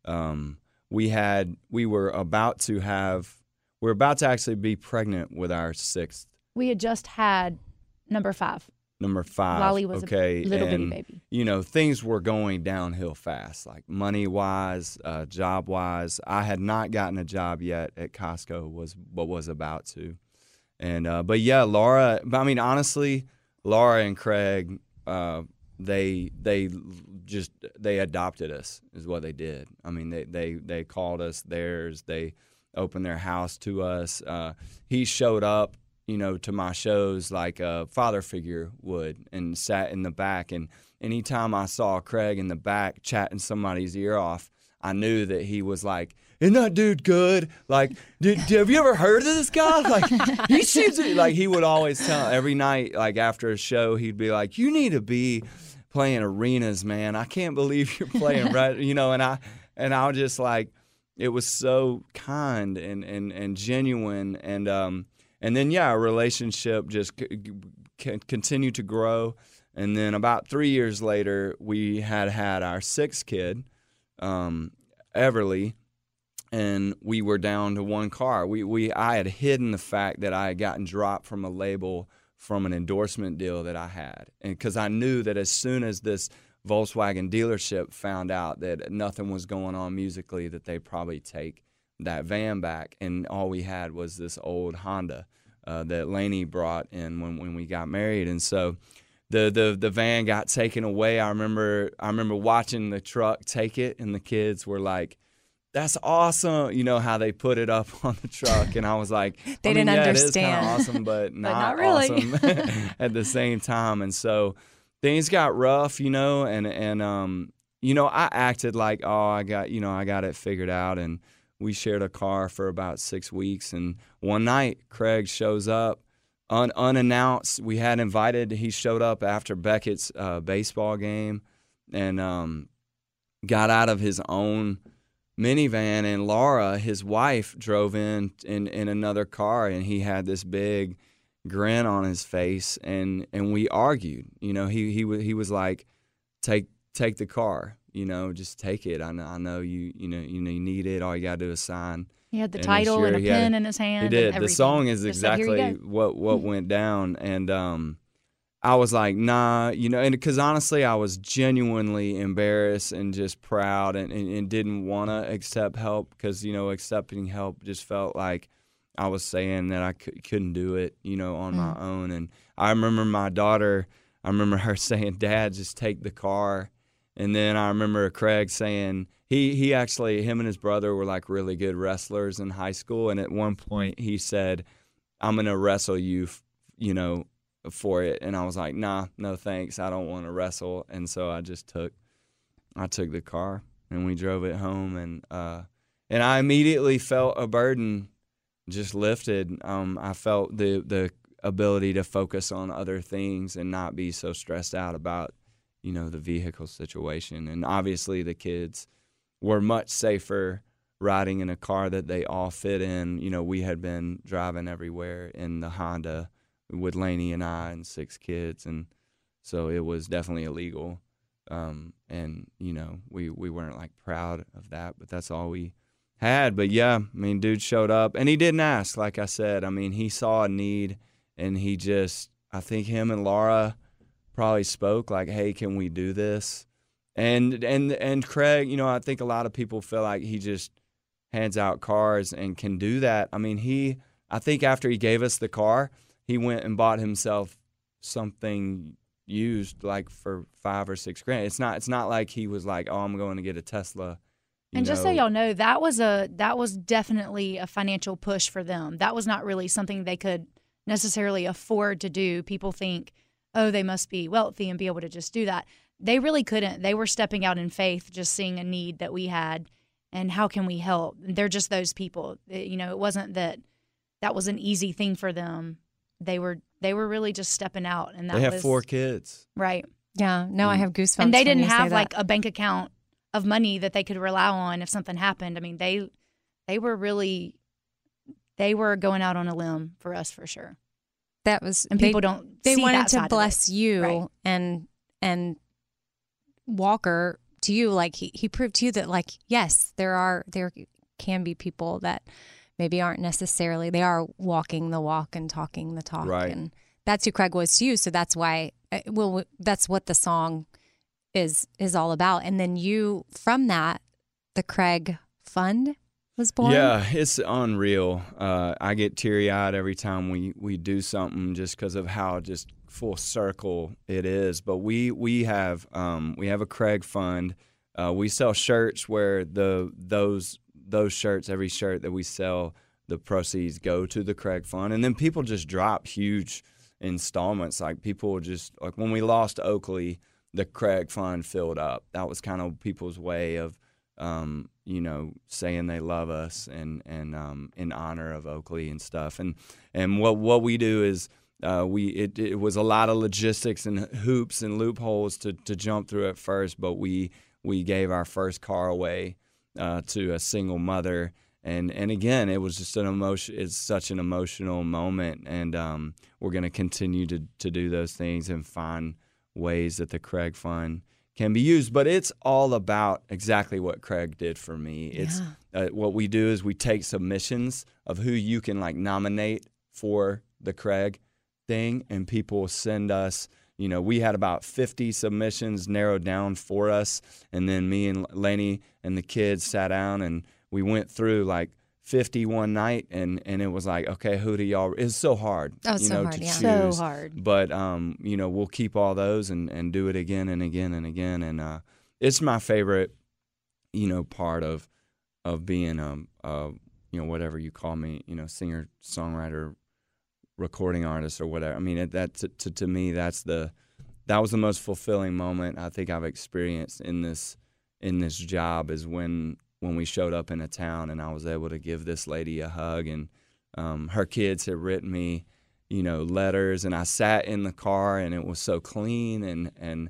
We were about to actually be pregnant with our sixth. We had just had number 5. Lolly was okay. A little bitty baby. Things were going downhill fast, like money-wise, job-wise. I had not gotten a job yet at Costco, was about to. And but yeah, Laura, honestly, Laura and Craig they adopted us is what they did. I mean, they called us theirs. They opened their house to us. He showed up, to my shows like a father figure would, and sat in the back. And anytime I saw Craig in the back chatting somebody's ear off, I knew that he was like, "Isn't that dude good? Like, have you ever heard of this guy? Like, he seems like." He would always tell every night, like after a show, he'd be like, "You need to be playing arenas, man. I can't believe you're playing right." And I was just like, it was so kind and genuine, and then our relationship just continued to grow. And then about 3 years later, we had our sixth kid, Everly, and we were down to one car. I had hidden the fact that I had gotten dropped from a label from an endorsement deal that I had, and because I knew that as soon as this Volkswagen dealership found out that nothing was going on musically, that they'd probably take that van back, and all we had was this old Honda that Lainey brought in when we got married, and so the van got taken away. I remember watching the truck take it, and the kids were like, "That's awesome!" You know how they put it up on the truck, and I was like, They didn't understand. It is kind of awesome, but not really. awesome at the same time. And so things got rough, and I acted like, oh, I got it figured out, and we shared a car for about 6 weeks. And one night, Craig shows up unannounced. We had invited. He showed up after Beckett's baseball game, and got out of his own minivan, and Laura, his wife, drove in another car, and he had this big grin on his face, and we argued. He was like, take the car, just take it. I know you need it. All you gotta do is sign. He had the title and a pen in his hand. He did. And the song is exactly what went down, and I was like, nah, and because honestly, I was genuinely embarrassed and just proud, and didn't want to accept help, because, accepting help just felt like I was saying that I couldn't do it, on my own. And I remember my daughter, her saying, "Dad, just take the car." And then I remember Craig saying, he actually, him and his brother were like really good wrestlers in high school. And at one point he said, "I'm going to wrestle you, for it." And I was like, "Nah, no thanks. I don't want to wrestle." And so I took the car, and we drove it home, and I immediately felt a burden just lifted. I felt the ability to focus on other things and not be so stressed out about, the vehicle situation. And obviously the kids were much safer riding in a car that they all fit in. We had been driving everywhere in the Honda with Lainey and I and 6 kids, and so it was definitely illegal. And we weren't like proud of that, but that's all we had. But yeah, dude showed up, and he didn't ask. Like I said, he saw a need, and I think him and Laura probably spoke like, "Hey, can we do this?" And Craig, I think a lot of people feel like he just hands out cars and can do that. I think after he gave us the car, he went and bought himself something used like for $5 or $6 grand. It's not like he was like, "Oh, I'm going to get a Tesla." And just so y'all know, that was definitely a financial push for them. That was not really something they could necessarily afford to do. People think, oh, they must be wealthy and be able to just do that. They really couldn't. They were stepping out in faith, just seeing a need that we had, and how can we help? They're just those people. It wasn't that was an easy thing for them. They were really just stepping out, and they have 4 kids. Right. Yeah. No, I have goosebumps. And they didn't have like a bank account of money that they could rely on if something happened. They were going out on a limb for us for sure. That was, and people don't. They see wanted that to side bless of it. you, Right. and Walker to you, like he proved to you that, like, yes, there can be people that maybe aren't necessarily, they are walking the walk and talking the talk, right. And that's who Craig was to you. So that's why, that's what the song is all about. And then you, from that, the Craig Fund was born. Yeah, it's unreal. I get teary-eyed every time we do something, just because of how just full circle it is. But we have a Craig Fund. We sell shirts where those shirts, every shirt that we sell, the proceeds go to the Craig Fund, and then people just drop huge installments. Like people just like when we lost Oakley, the Craig Fund filled up. That was kind of people's way of saying they love us and in honor of Oakley and stuff. And what we do is it was a lot of logistics and hoops and loopholes to jump through at first, but we gave our first car away to a single mother. And again, it was just it's such an emotional moment, and we're going to continue to do those things and find ways that the Craig Fund can be used. But it's all about exactly what Craig did for me. It's what we do is we take submissions of who you can nominate for the Craig thing, and people send us. We had about 50 submissions narrowed down for us, and then me and Lainey and the kids sat down and we went through 50 one night, and it was okay, who do y'all? It's so hard. Oh, so hard, to yeah. choose. So hard. But we'll keep all those and do it again and again and again, and it's my favorite, part of being whatever you call me, singer, songwriter, recording artist or whatever. I mean, to me that was the most fulfilling moment I think I've experienced in this job, is when we showed up in a town and I was able to give this lady a hug, and her kids had written me, letters, and I sat in the car and it was so clean, and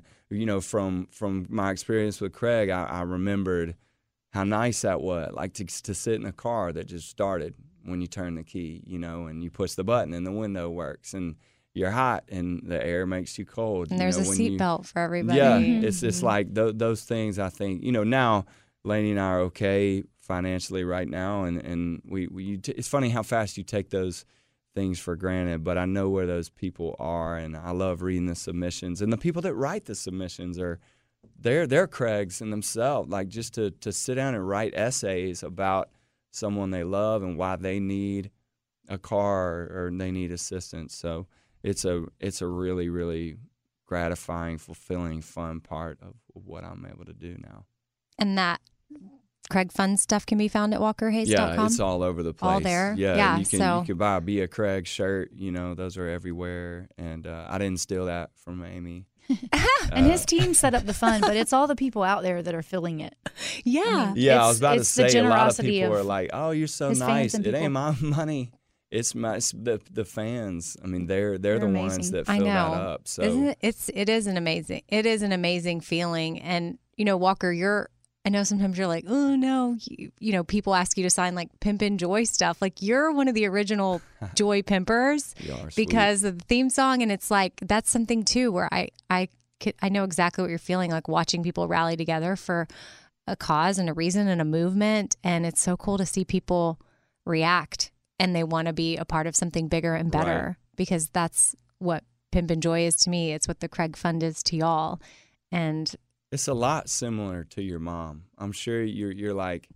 from my experience with Craig, I remembered how nice that was, to sit in a car that just started when you turn the key, and you push the button and the window works and you're hot and the air makes you cold. And there's a seatbelt for everybody. Yeah, it's those things. I think now Lainey and I are okay financially right now, and it's funny how fast you take those things for granted. But I know where those people are, and I love reading the submissions. And the people that write the submissions they're Craigs in themselves. Just to sit down and write essays about someone they love and why they need a car or they need assistance. So it's a really, really gratifying, fulfilling, fun part of what I'm able to do now. And that Craig Fund stuff can be found at walkerhayes.com? Yeah, it's all over the place. All there? Yeah, you can buy a Be a Craig shirt. Those are everywhere. And I didn't steal that from Amy. And his team set up the fund, but it's all the people out there that are filling it. Yeah. I was about to say, a lot of people of are like, "Oh, you're so nice. It ain't my money. It's the fans. I mean, they're the amazing. ones that fill that up." So it is an amazing feeling. And Walker, I know sometimes you're like, oh no, people ask you to sign Pimp and Joy stuff. You're one of the original Joy Pimpers because of the theme song, and it's that's something too where I know exactly what you're feeling, watching people rally together for a cause and a reason and a movement, and it's so cool to see people react and they want to be a part of something bigger and better, because that's what Pimp and Joy is to me. It's what the Craig Fund is to y'all, and it's a lot similar to your mom. I'm sure you're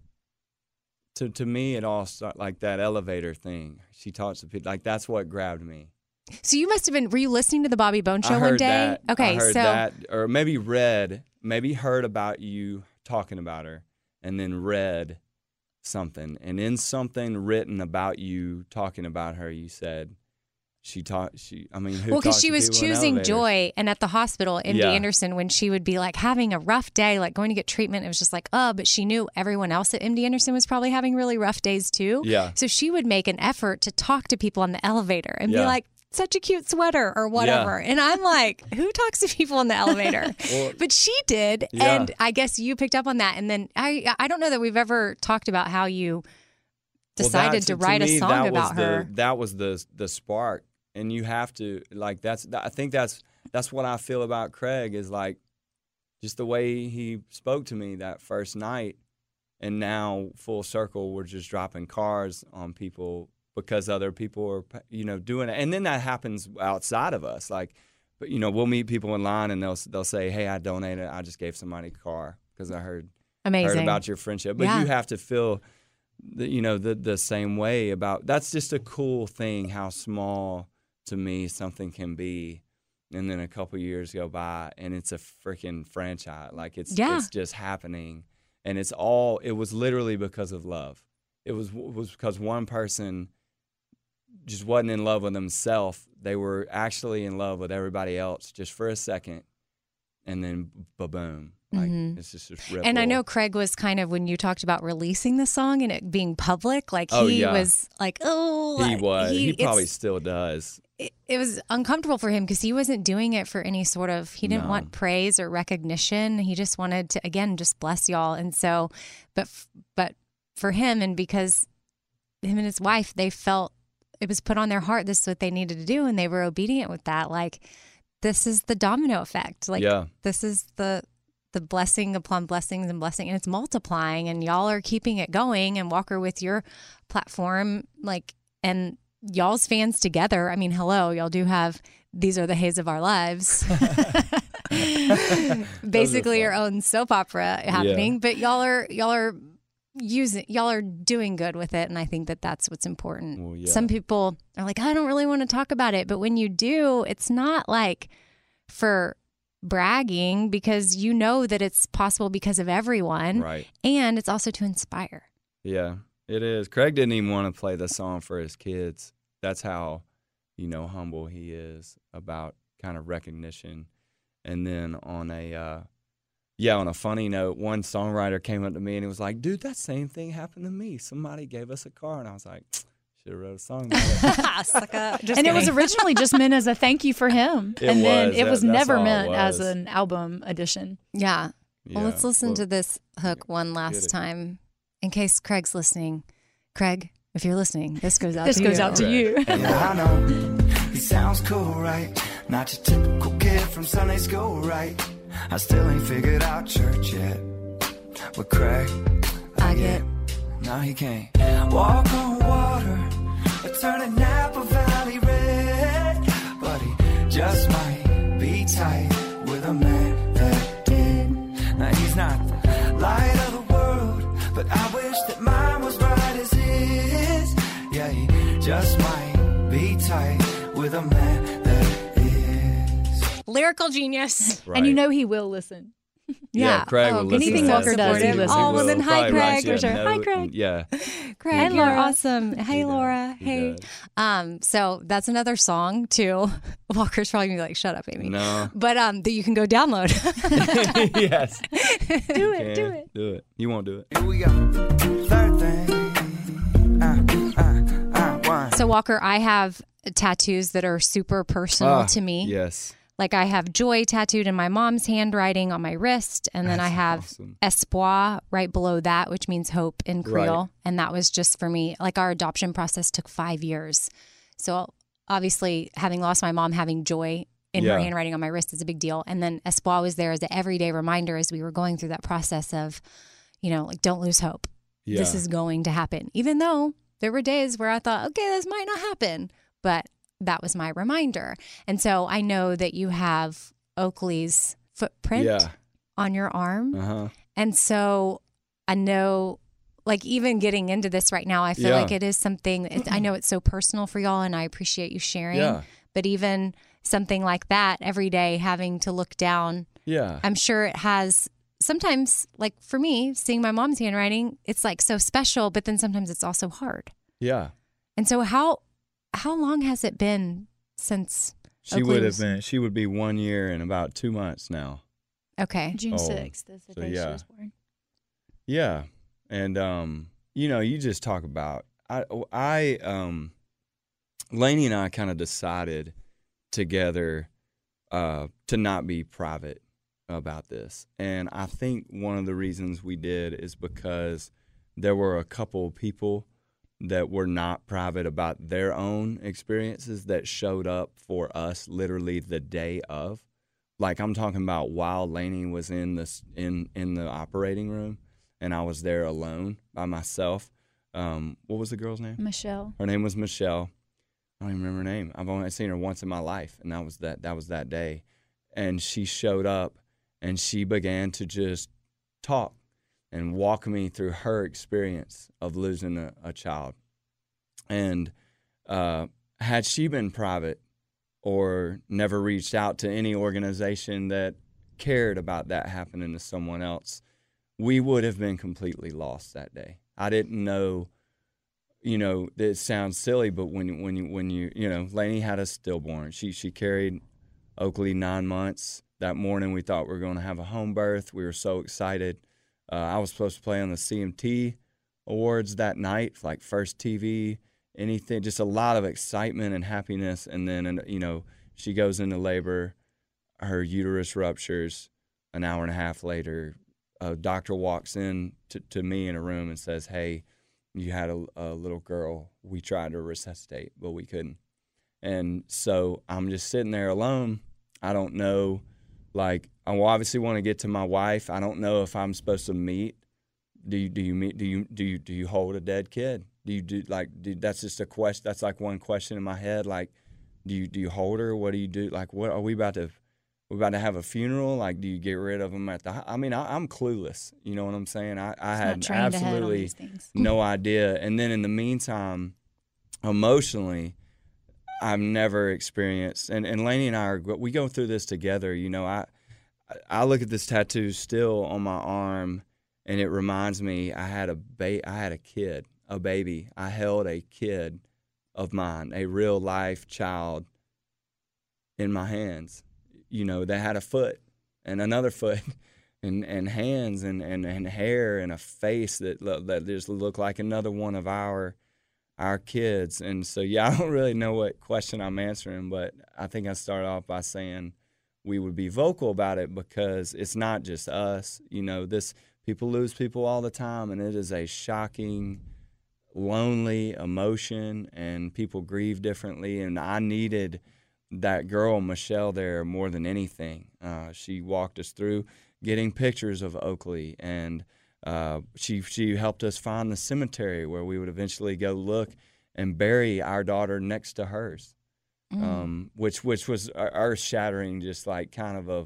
to me it all started that elevator thing. She talks to people, that's what grabbed me. So you must have been, were you listening to the Bobby Bone Show one day? That. Okay, I heard so that, or maybe heard about you talking about her, and then read something. And in something written about you talking about her, you said, because she was choosing joy, and at the hospital, MD Anderson, when she would be having a rough day, going to get treatment, it was just but she knew everyone else at MD Anderson was probably having really rough days too. Yeah. So she would make an effort to talk to people on the elevator and be like, such a cute sweater or whatever. Yeah. And I'm like, who talks to people in the elevator? But she did. Yeah. And I guess you picked up on that. And then I don't know that we've ever talked about how you decided to write a song about her. That was the spark. And you have to I think that's what I feel about Craig is just the way he spoke to me that first night, and now full circle we're just dropping cars on people because other people are doing it, and then that happens outside of us. But we'll meet people in line and they'll say, "Hey, I donated. I just gave somebody a car because I heard about your friendship." But you have to feel the same way about. That's just a cool thing. How small to me something can be, And then a couple years go by, and it's a freaking franchise. Like it's just happening, and it was literally because of love. It was because one person just wasn't in love with themselves. They were actually in love with everybody else just for a second, and then ba-boom. Like, it's just ripple. And I know Craig was kind of, when you talked about releasing the song and it being public, like he was like, He probably still does. It was uncomfortable for him because he wasn't doing it for any sort of, he didn't want praise or recognition. He just wanted to, again, just bless y'all. And so, but for him, and because him and his wife, they felt it was put on their heart, this is what they needed to do, and they were obedient with that. Like, this is the domino effect. Like, this is the blessing upon blessings and blessing, and it's multiplying, and y'all are keeping it going. And Walker, with your platform, like, and y'all's fans together. I mean, hello, y'all do have These Are the Hays of Our Lives. Basically your own soap opera happening, but y'all are doing good with it, and I think that that's what's important. Well, Some people are like, I don't really want to talk about it, but when you do, it's not like for bragging, because you know that it's possible because of everyone, right? And it's also to inspire. Yeah, it is. Craig didn't even want to play the song for his kids. That's how, humble he is about kind of recognition. And then on a funny note, one songwriter came up to me and he was like, dude, that same thing happened to me. Somebody gave us a car. And I was like, should have wrote a song about it. And it was originally just meant as a thank you for him. Then it was never meant as an album edition. Yeah. Well, let's listen to this hook one last time in case Craig's listening. Craig, if you're listening, this goes out to you. This goes out to you. I know he sounds cool, right? Not your typical kid from Sunday school, right? I still ain't figured out church yet. But Craig, I get. No, he can't walk on water or turn a Napa Valley red. But he just might be tight with a man that did. Now he's not the light of the world, but I wish that mine was bright as his. Yeah, he just might be tight with a man that is. Lyrical genius. Right. And you know he will listen. Yeah, Craig will listen. Anything Walker does, he listens. Oh, well then, hi, Craig. For sure. Hi, Craig. Craig, Hey, you're Laura. awesome. Hey, Laura. Hey. So that's another song too. Walker's probably gonna be like, "Shut up, Amy." No. But that you can go download. Yes. Do it. Do it. You won't do it. Here we go. Third thing. One. So Walker, I have tattoos that are super personal to me. Yes. Like I have joy tattooed in my mom's handwriting on my wrist. And then I have awesome. espoir right below that, which means hope in Creole. Right. And that was just for me. Like our adoption process took 5 years. So obviously having lost my mom, having joy in her handwriting on my wrist is a big deal. And then espoir was there as an everyday reminder as we were going through that process of, like, don't lose hope. Yeah. This is going to happen. Even though there were days where I thought, okay, this might not happen. But that was my reminder. And so I know that you have Oakley's footprint on your arm. Uh-huh. And so I know, like, even getting into this right now, I feel like it is something, I know it's so personal for y'all, and I appreciate you sharing. Yeah. But even something like that, every day having to look down, I'm sure it has sometimes, like for me, seeing my mom's handwriting, it's like so special, but then sometimes it's also hard. Yeah. And so how long has it been since She would be 1 year and about 2 months now. Okay. June 6th is the day she was born. Yeah. And, you just talk about, Lainey and I kind of decided together to not be private about this. And I think one of the reasons we did is because there were a couple of people that were not private about their own experiences that showed up for us literally the day of. Like I'm talking about while Lainey was in the operating room and I was there alone by myself. What was the girl's name? Michelle. Her name was Michelle. I don't even remember her name. I've only seen her once in my life, and that was that day. And she showed up and she began to just talk and walk me through her experience of losing a child. And had she been private, or never reached out to any organization that cared about that happening to someone else, we would have been completely lost that day. I didn't know, it sounds silly, but when you Lainey had a stillborn. She carried Oakley 9 months. That morning we thought we were going to have a home birth. We were so excited. I was supposed to play on the CMT Awards that night, like first TV, anything, just a lot of excitement and happiness. And then, she goes into labor, her uterus ruptures. An hour and a half later, a doctor walks in to me in a room and says, "Hey, you had a little girl. We tried to resuscitate, but we couldn't." And so I'm just sitting there alone. I don't know, I obviously want to get to my wife. I don't know if I'm supposed to meet. Do you hold a dead kid? That's just a question. That's like one question in my head. Like, do you hold her? What do you do? Like, what are we about to? We're about to have a funeral. Like, do you get rid of them at the? I'm clueless. You know what I'm saying? I had absolutely no idea. And then in the meantime, emotionally, I've never experienced. And Lainey and I we go through this together. I look at this tattoo still on my arm, and it reminds me I had a kid, a baby. I held a kid of mine, a real life child, in my hands. They had a foot and another foot and hands and hair and a face that just looked like another one of our kids. And so, I don't really know what question I'm answering, but I think I start off by saying we would be vocal about it because it's not just us. People lose people all the time, and it is a shocking, lonely emotion, and people grieve differently. And I needed that girl, Michelle, there more than anything. She walked us through getting pictures of Oakley, and she helped us find the cemetery where we would eventually go look and bury our daughter next to hers, which was earth-shattering, just like kind of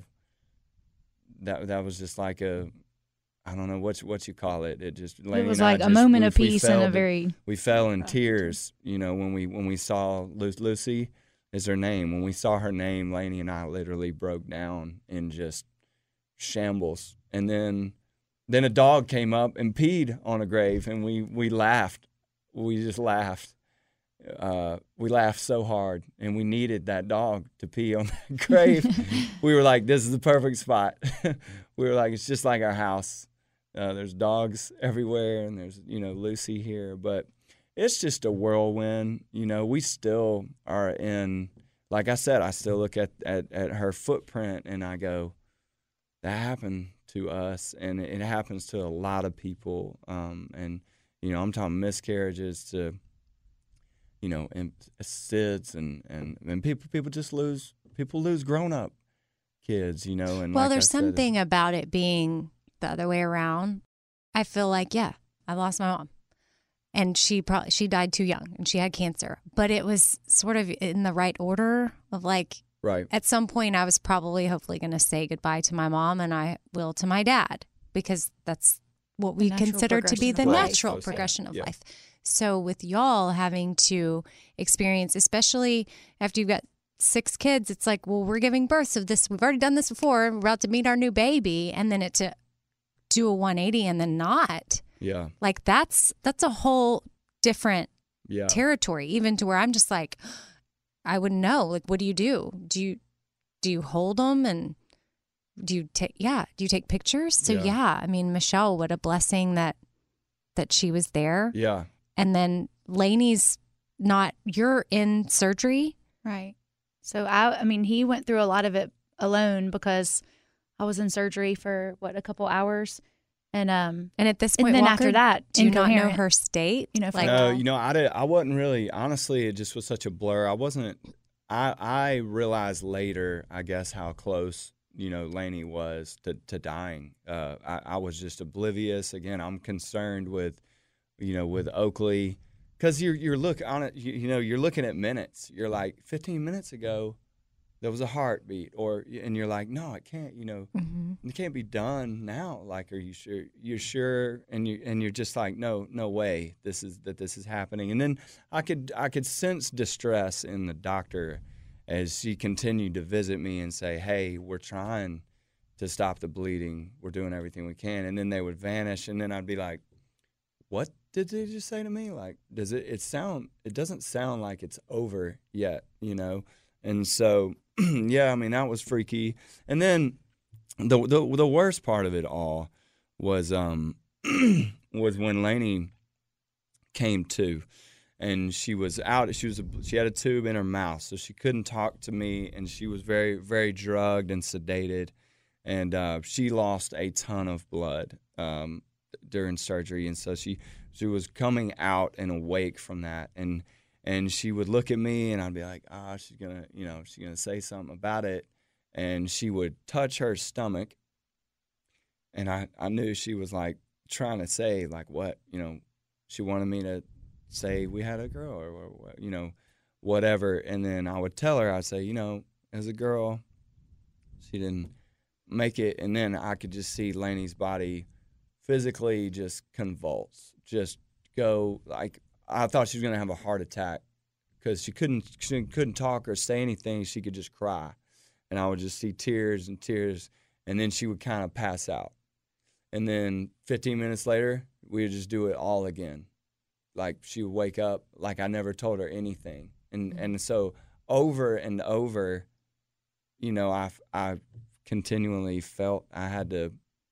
that was just like a, I don't know what you call it. It just, it was like a moment of peace and a very. We fell in tears, when we saw Lucy is her name. When we saw her name, Lainey and I literally broke down in just shambles. And then a dog came up and peed on a grave, and we laughed. We just laughed. We laughed so hard, and we needed that dog to pee on that grave. We were like, this is the perfect spot. We were like, it's just like our house. There's dogs everywhere, and there's, Lucy here. But it's just a whirlwind. We still are in, like I said, I still look at her footprint and I go, that happened to us, and it happens to a lot of people. And, I'm talking miscarriages to, and SIDS and people just lose grown-up kids, and well, like there's something about it being the other way around. I feel like, I lost my mom. And she died too young, and she had cancer. But it was sort of in the right order of right. At some point, I was hopefully going to say goodbye to my mom, and I will to my dad, because that's what we consider to be the natural progression of life. So with y'all having to experience, especially after you've got 6 kids, it's like, well, we're giving birth. So we've already done this before. We're about to meet our new baby, and then to do a 180 and then not. Yeah. Like that's a whole different territory, even to where I'm just like, I wouldn't know. Like, what do you do? Do you hold them, and do you take pictures? So I mean, Michelle, what a blessing that she was there. Yeah. And then Lainey's you're in surgery. Right. So I mean, he went through a lot of it alone because I was in surgery for a couple hours. And at this point, and then Walker, after that, do you not know her state? No, I wasn't really. Honestly, it just was such a blur. I wasn't. I realized later, I guess, how close Lainey was to dying. I was just oblivious. Again, I'm concerned with Oakley, because you're looking on it. You're looking at minutes. You're like 15 minutes ago, there was a heartbeat, and you're like, no, it can't. It can't be done now. Like, are you sure? You're sure, and you're just like, no way. This is happening. And then I could sense distress in the doctor, as she continued to visit me and say, hey, we're trying to stop the bleeding. We're doing everything we can. And then they would vanish. And then I'd be like, what did they just say to me? Like, it doesn't sound like it's over yet, you know? And so, yeah, I mean, that was freaky. And then the worst part of it all was was when Lainey came to, and she was out. She had a tube in her mouth, so she couldn't talk to me, and she was very, very drugged and sedated, and she lost a ton of blood during surgery, and so she was coming out and awake from that, and she would look at me, and I'd be like, she's gonna say something about it, and she would touch her stomach, and I knew she was like trying to say like what, you know, she wanted me to say we had a girl or you know, whatever, and then I would tell her, I'd say, you know, as a girl, she didn't make it, and then I could just see Lainey's body physically just convulse, just go like I thought she was gonna have a heart attack because she couldn't talk or say anything. She could just cry, and I would just see tears and tears, and then she would kind of pass out, and then 15 minutes later we would just do it all again. Like she would wake up like I never told her anything, and so over and over, you know, I continually felt I had to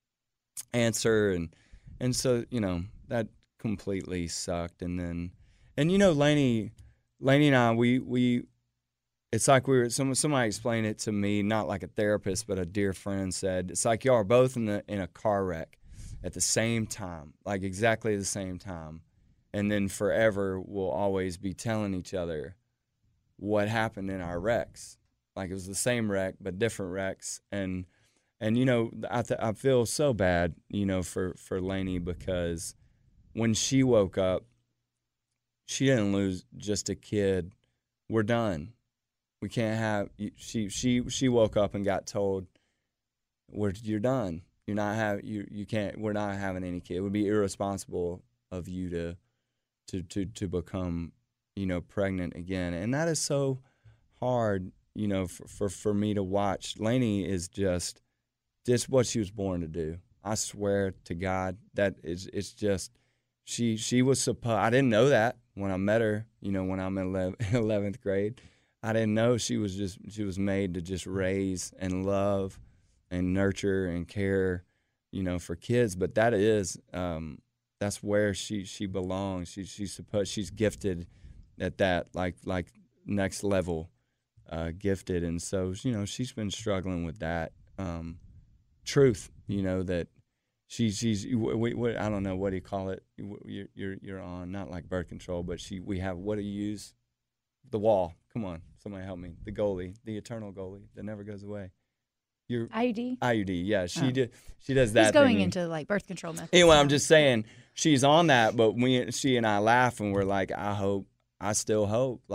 answer, and so, you know, that completely sucked. And you know, Lainey and I, we it's like somebody explained it to me, not like a therapist, but a dear friend said, it's like y'all are both in a car wreck at the same time, like exactly the same time. And then forever we'll always be telling each other what happened in our wrecks. Like it was the same wreck, but different wrecks. And you know, I feel so bad, you know, for Lainey, because when she woke up, she didn't lose just a kid. We're done. We can't have, she woke up and got told, you're done. You're not you can't, we're not having any kid. It would be irresponsible of you to become, you know, pregnant again. And that is so hard, you know, for me to watch. Lainey is just what she was born to do. I swear to God, it's just, she was supposed, I didn't know that when I met her, you know, when I'm in 11th grade. I didn't know she was made to just raise and love and nurture and care, you know, for kids. But that is, that's where she belongs. She's gifted at that, like next level, gifted. And so, you know, she's been struggling with that truth, you know, that she's I don't know, what do you call it? You're on, not like birth control, but we have, what do you use? The wall. Come on, somebody help me. The goalie, the eternal goalie that never goes away. IUD, yeah. She does that. He's going thing. into like birth control methods. Anyway, I'm just saying she's on that, but she and I laugh and we're like, I still hope,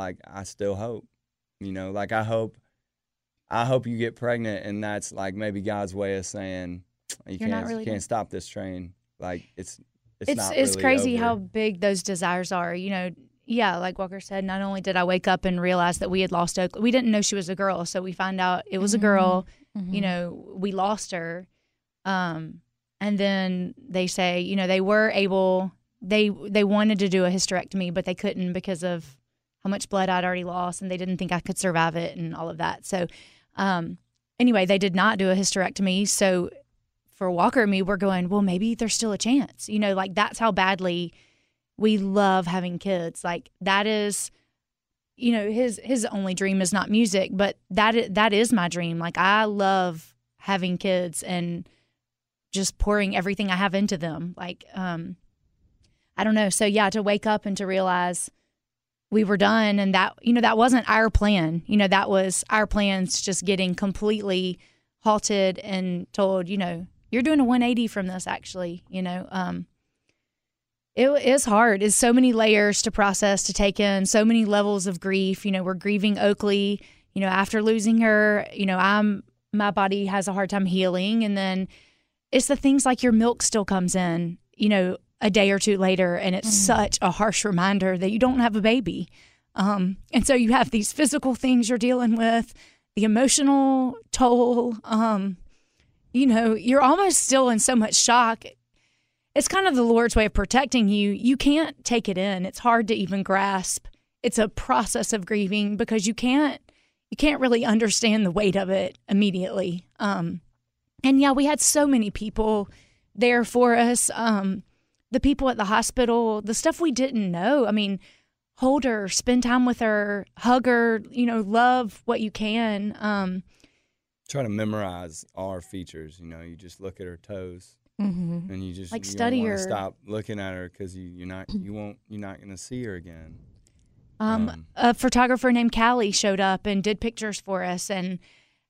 you know, like I hope you get pregnant, and that's like maybe God's way of saying you can't stop this train. Like it's really crazy over. How big those desires are, you know. Yeah, like Walker said, not only did I wake up and realize that we had lost Oakley, we didn't know she was a girl, so we found out it was a girl. Mm-hmm. You know, we lost her. And then they say, you know, they were able, they wanted to do a hysterectomy, but they couldn't because of how much blood I'd already lost, and they didn't think I could survive it and all of that. So anyway, they did not do a hysterectomy. So for Walker and me, we're going, well, maybe there's still a chance. You know, like that's how badly we love having kids. Like that is, you know, his only dream is not music, but that is my dream. Like I love having kids and just pouring everything I have into them. Like, I don't know. So yeah, to wake up and to realize we were done, and that, you know, that wasn't our plan. You know, that was our plans just getting completely halted and told, you know, you're doing a 180 from this actually, you know. It is hard. It's so many layers to process, to take in, so many levels of grief. You know, we're grieving Oakley, you know, after losing her, you know, my body has a hard time healing. And then it's the things like your milk still comes in, you know, a day or two later. And it's such a harsh reminder that you don't have a baby. And so you have these physical things you're dealing with, the emotional toll. You're almost still in so much shock. It's kind of the Lord's way of protecting you. You can't take it in. It's hard to even grasp. It's a process of grieving because you can't really understand the weight of it immediately. And yeah, we had so many people there for us. The people at the hospital, the stuff we didn't know. I mean, hold her, spend time with her, hug her, love what you can. Try to memorize all her features. You just look at her toes. Mm-hmm. And you just like you study don't her. want to stop looking at her because you're not going to see her again. A photographer named Callie showed up and did pictures for us, and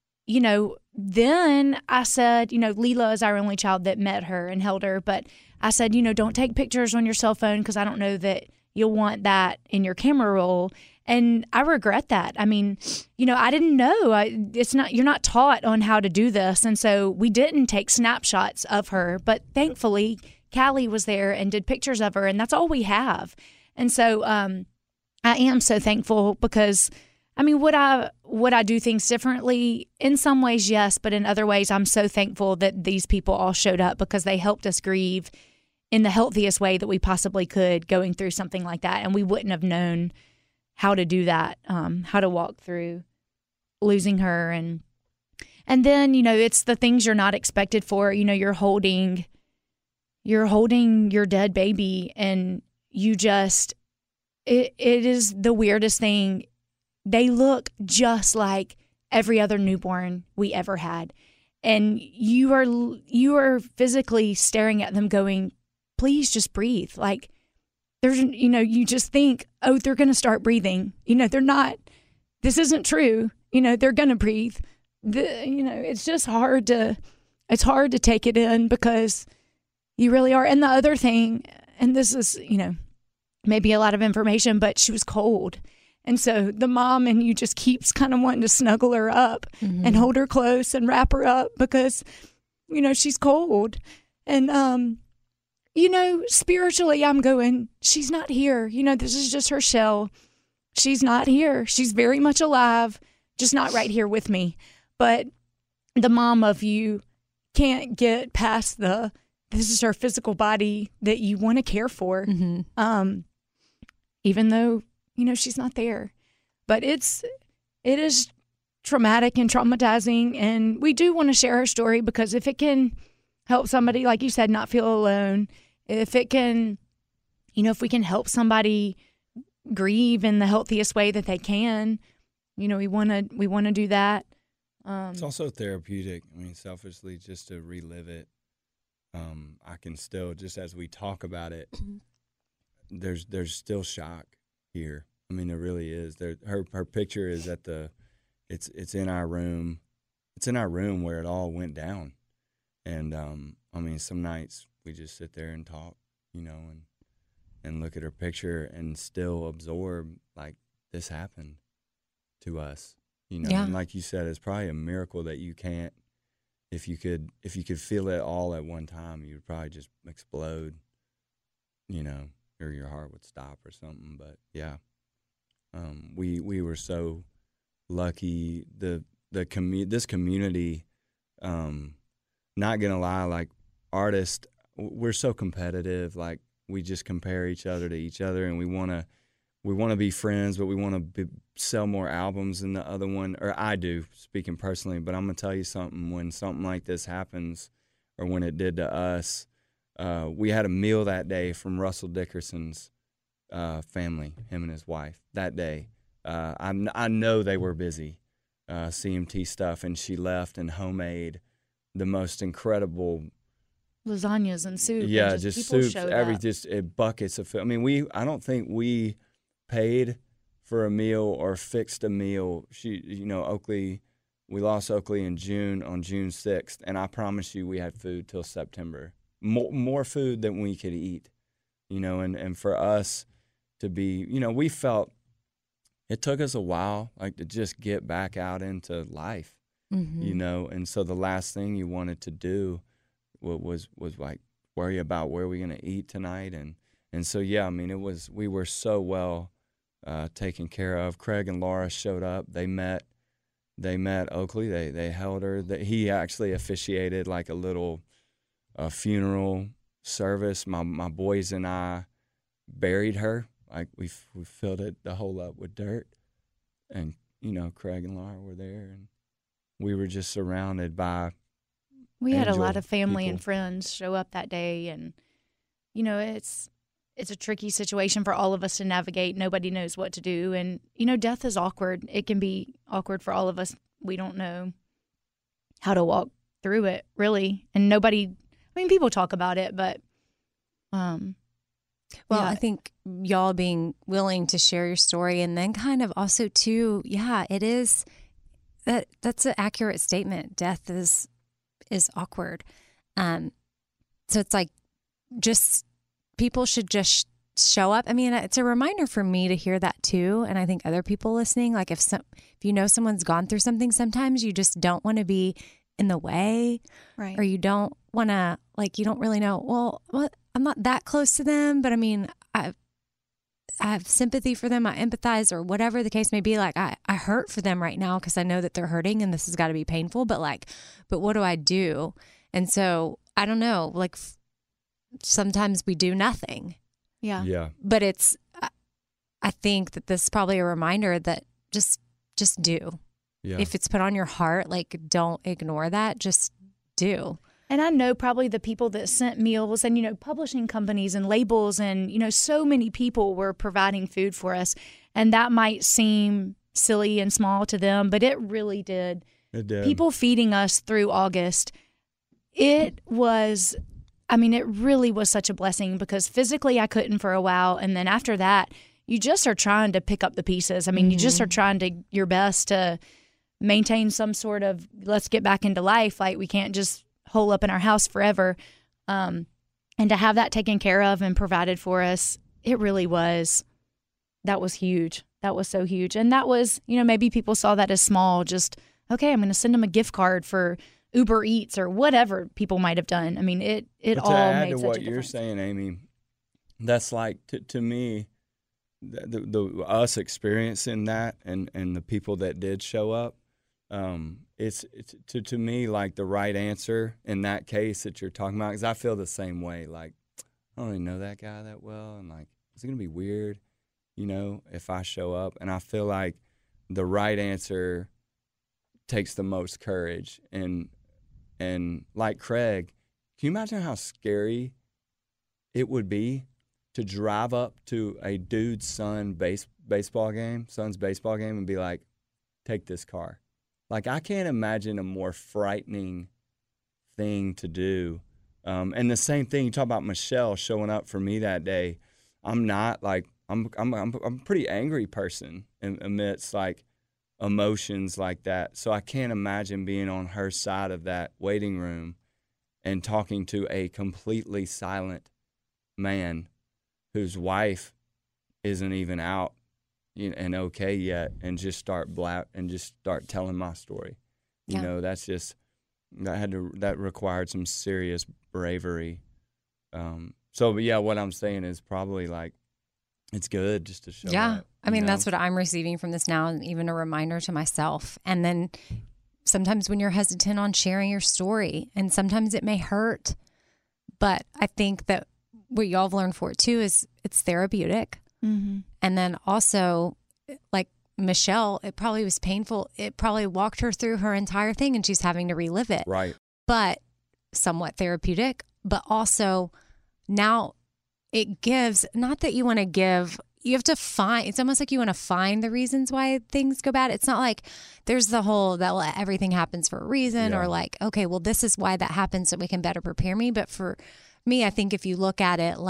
then I said, Leela is our only child that met her and held her, but I said, don't take pictures on your cell phone because I don't know that you'll want that in your camera roll. And I regret that. I mean, I didn't know. You're not taught on how to do this. And so we didn't take snapshots of her. But thankfully, Callie was there and did pictures of her. And that's all we have. And so I am so thankful because, would I do things differently? In some ways, yes. But in other ways, I'm so thankful that these people all showed up because they helped us grieve in the healthiest way that we possibly could going through something like that. And we wouldn't have known how to do that, how to walk through losing her. And then, it's the things you're not expected for. You're holding your dead baby and you just, it is the weirdest thing. They look just like every other newborn we ever had. And you are physically staring at them going, please just breathe. Like, there's, you just think, oh, they're going to start breathing. They're not. This isn't true. They're going to breathe. It's just hard to take it in because you really are. And the other thing, and this is, maybe a lot of information, but she was cold. And so the mom and you just keeps kind of wanting to snuggle her up and hold her close and wrap her up because, she's cold. And, spiritually, I'm going, she's not here. This is just her shell. She's not here. She's very much alive, just not right here with me. But the mom of you can't get past this is her physical body that you want to care for, even though, she's not there. But it is traumatic and traumatizing. And we do want to share her story because if it can help somebody, like you said, not feel alone, if it can, if we can help somebody grieve in the healthiest way that they can, we want to do that. It's also therapeutic. Selfishly, just to relive it. I can still, just as we talk about it, there's still shock here. There really is. Her picture is at it's in our room. It's in our room where it all went down. And some nights we just sit there and talk, and look at her picture and still absorb like this happened to us, Yeah. And like you said, it's probably a miracle that you can't. If you could feel it all at one time, you would probably just explode, or your heart would stop or something. But yeah, we were so lucky. This community, not gonna lie, like artists, we're so competitive. Like we just compare each other to each other, and we want to be friends, but we want to sell more albums than the other one. Or I do, speaking personally. But I'm gonna tell you something. When something like this happens, or when it did to us, we had a meal that day from Russell Dickerson's family, him and his wife. That day, I know they were busy, CMT stuff, and she left and homemade the most incredible lasagnas and soup. Yeah, and just people soups, showed up. buckets of food. I don't think we paid for a meal or fixed a meal. Oakley, we lost Oakley on June 6th, and I promise you we had food till September. More food than we could eat, and for us to be, we felt it took us a while, like to just get back out into life, and so the last thing you wanted to do was like worry about where we're going to eat tonight. And so, yeah, we were so well taken care of. Craig and Laura showed up. They met Oakley. They held her. He actually officiated like a little funeral service. My boys and I buried her. Like we filled it the hole up with dirt, and Craig and Laura were there, and we were just surrounded by. We had a lot of family people. and friends show up that day, and it's a tricky situation for all of us to navigate. Nobody knows what to do, and death is awkward. It can be awkward for all of us. We don't know how to walk through it, really, and nobody. I mean, people talk about it, but Well, I think y'all being willing to share your story, and then kind of also too, it is that's an accurate statement. Death is awkward. So it's like just people should just show up. I mean, it's a reminder for me to hear that too, and I think other people listening, like if someone's gone through something, sometimes you just don't want to be in the way, right? Or you don't want to, you don't really know. Well, what? I'm not that close to them, but I mean, I have sympathy for them. I empathize, or whatever the case may be. Like I hurt for them right now because I know that they're hurting and this has got to be painful. But what do I do? And so I don't know. Sometimes we do nothing. Yeah. But I think that this is probably a reminder that just do. Yeah. If it's put on your heart, don't ignore that. Just do. And I know probably the people that sent meals and, publishing companies and labels and, so many people were providing food for us. And that might seem silly and small to them, but it really did. It did. People feeding us through August. It really was such a blessing because physically I couldn't for a while. And then after that, you just are trying to pick up the pieces. I mean, you just are trying your best to maintain some sort of, let's get back into life. Like we can't just hole up in our house forever. And to have that taken care of and provided for us, that was huge. That was so huge. And that was, maybe people saw that as small, just, okay, I'm going to send them a gift card for Uber Eats or whatever people might have done. I mean, it all made such a difference. To add to what you're saying, Amy, that's to me, the us experiencing that and the people that did show up, it's to me like the right answer in that case that you're talking about, because I feel the same way. Like, I don't really know that guy that well, and is it gonna be weird, if I show up? And I feel like the right answer takes the most courage. And like Craig, can you imagine how scary it would be to drive up to a dude's son's baseball game and be like, take this car? I can't imagine a more frightening thing to do. And the same thing, you talk about Michelle showing up for me that day. I'm not I'm a pretty angry person amidst emotions like that. So I can't imagine being on her side of that waiting room and talking to a completely silent man whose wife isn't even out and okay yet, and just start telling my story. That's just that required some serious bravery. What I'm saying is probably it's good just to show up. I mean, that's what I'm receiving from this now, and even a reminder to myself. And then sometimes when you're hesitant on sharing your story, and sometimes it may hurt, but I think that what y'all have learned for it too is it's therapeutic. Mm-hmm. And then also, like Michelle, it probably was painful. It probably walked her through her entire thing, and she's having to relive it. Right. But somewhat therapeutic, but also now it gives, not that you want to give, you have to find, it's almost like you want to find the reasons why things go bad. It's not like there's the whole that everything happens for a reason, or okay, well, this is why that happens so we can better prepare me. But for me, I think if you look at it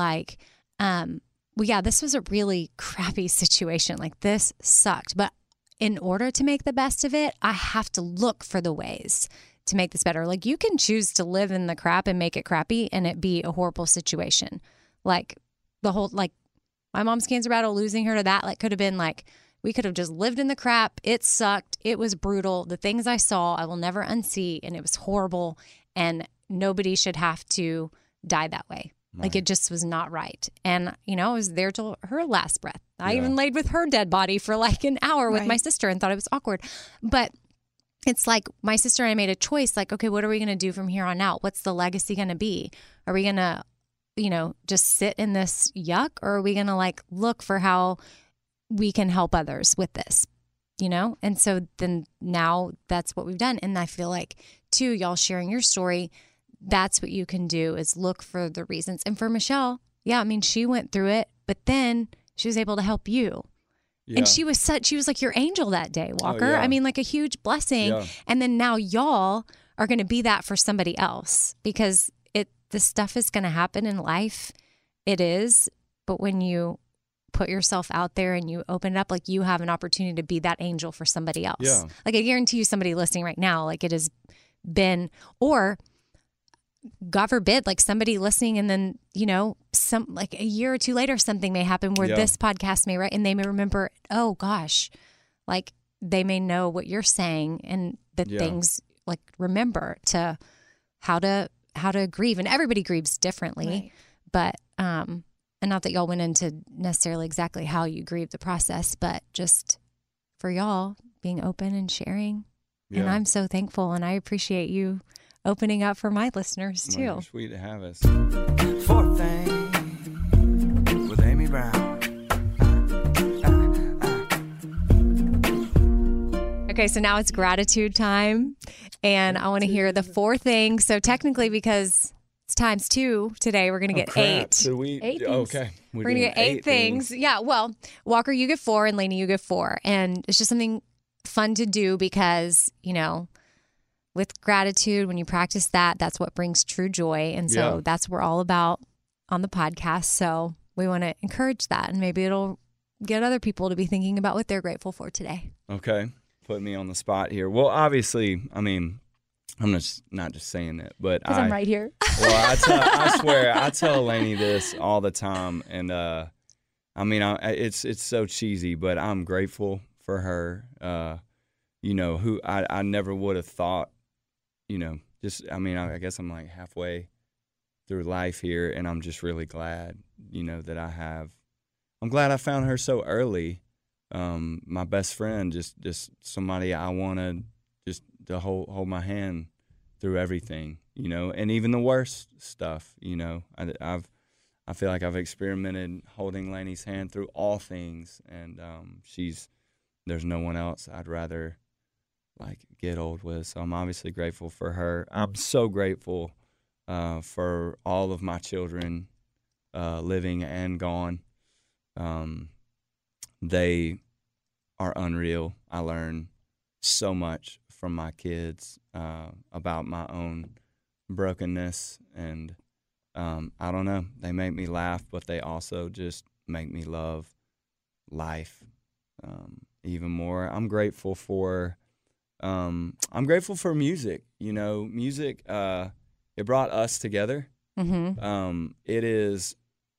this was a really crappy situation. This sucked. But in order to make the best of it, I have to look for the ways to make this better. You can choose to live in the crap and make it crappy and it be a horrible situation. The whole, my mom's cancer battle, losing her to that, could have been we could have just lived in the crap. It sucked. It was brutal. The things I saw, I will never unsee. And it was horrible. And nobody should have to die that way. Like it just was not right. And, I was there till her last breath. I Yeah. even laid with her dead body for like an hour with my sister and thought it was awkward. But it's like my sister and I made a choice, like, okay, what are we going to do from here on out? What's the legacy going to be? Are we going to, just sit in this yuck, or are we going to like look for how we can help others with this, And so then now that's what we've done. And I feel like too, y'all sharing your story, that's what you can do is look for the reasons. And for Michelle, she went through it, but then she was able to help you. Yeah. And she was like your angel that day, Walker. yeah. Like a huge blessing. Yeah. And then now y'all are going to be that for somebody else, because the stuff is going to happen in life. It is. But when you put yourself out there and you open it up, like you have an opportunity to be that angel for somebody else. Yeah. Like I guarantee you somebody listening right now, like it has been, or God forbid, like somebody listening and then, some like a year or two later, something may happen where this podcast may, and they may remember, oh gosh, like they may know what you're saying and the things like remember to how to grieve. And everybody grieves differently, Right. but, and not that y'all went into necessarily exactly how you grieve the process, but just for y'all being open and sharing. Yeah. And I'm so thankful, and I appreciate you opening up for my listeners Well, too. you're sweet to have us. Fourth thing with Amy Brown. Okay, so now it's gratitude time, and I want to hear the 4 things. So technically, because it's times 2 today, we're going to get 8. So we, 8 things. okay. We're going to get 8 things. Yeah, well, Walker, you get 4, and Lainey, you get 4. And it's just something fun to do because, with gratitude, when you practice that, that's what brings true joy. And so that's what we're all about on the podcast. So we want to encourage that, and maybe it'll get other people to be thinking about what they're grateful for today. Okay. Put me on the spot here. Well, obviously, I'm not just saying it, but Because I'm right here. Well, I swear, I tell Lainey this all the time, and it's so cheesy, but I'm grateful for her. Who I never would have thought. I guess I'm like halfway through life here, and I'm just really glad, that I'm glad I found her so early. My best friend, just somebody I wanted just to hold my hand through everything, and even the worst stuff, I feel like I've experimented holding Lainey's hand through all things, and there's no one else I'd rather like get old with. So I'm obviously grateful for her. I'm so grateful for all of my children, living and gone. They are unreal. I learn so much from my kids about my own brokenness, and I don't know. They make me laugh, but they also just make me love life even more. I'm grateful for music. Music. It brought us together. Mm-hmm. It is.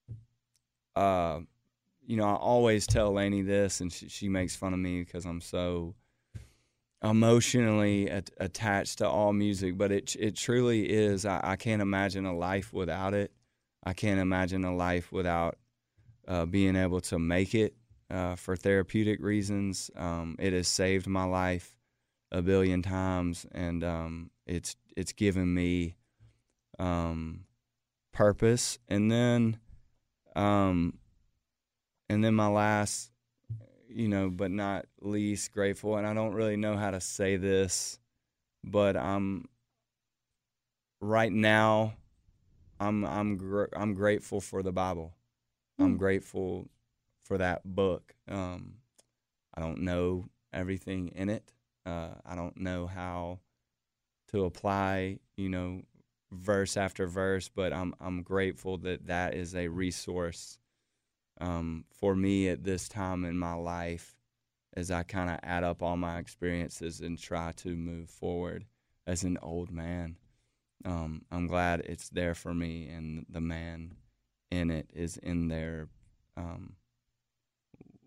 I always tell Lainey this, and she makes fun of me because I'm so emotionally attached to all music, but it truly is. I can't imagine a life without it. I can't imagine a life without being able to make it for therapeutic reasons. It has saved my life a billion times, and it's given me purpose. And then my last, but not least grateful, and I don't really know how to say this, but right now I'm grateful for the Bible. I'm grateful for that book. I don't know everything in it. I don't know how to apply, verse after verse, but I'm grateful that is a resource for me at this time in my life as I kind of add up all my experiences and try to move forward as an old man. I'm glad it's there for me, and the man in it is in there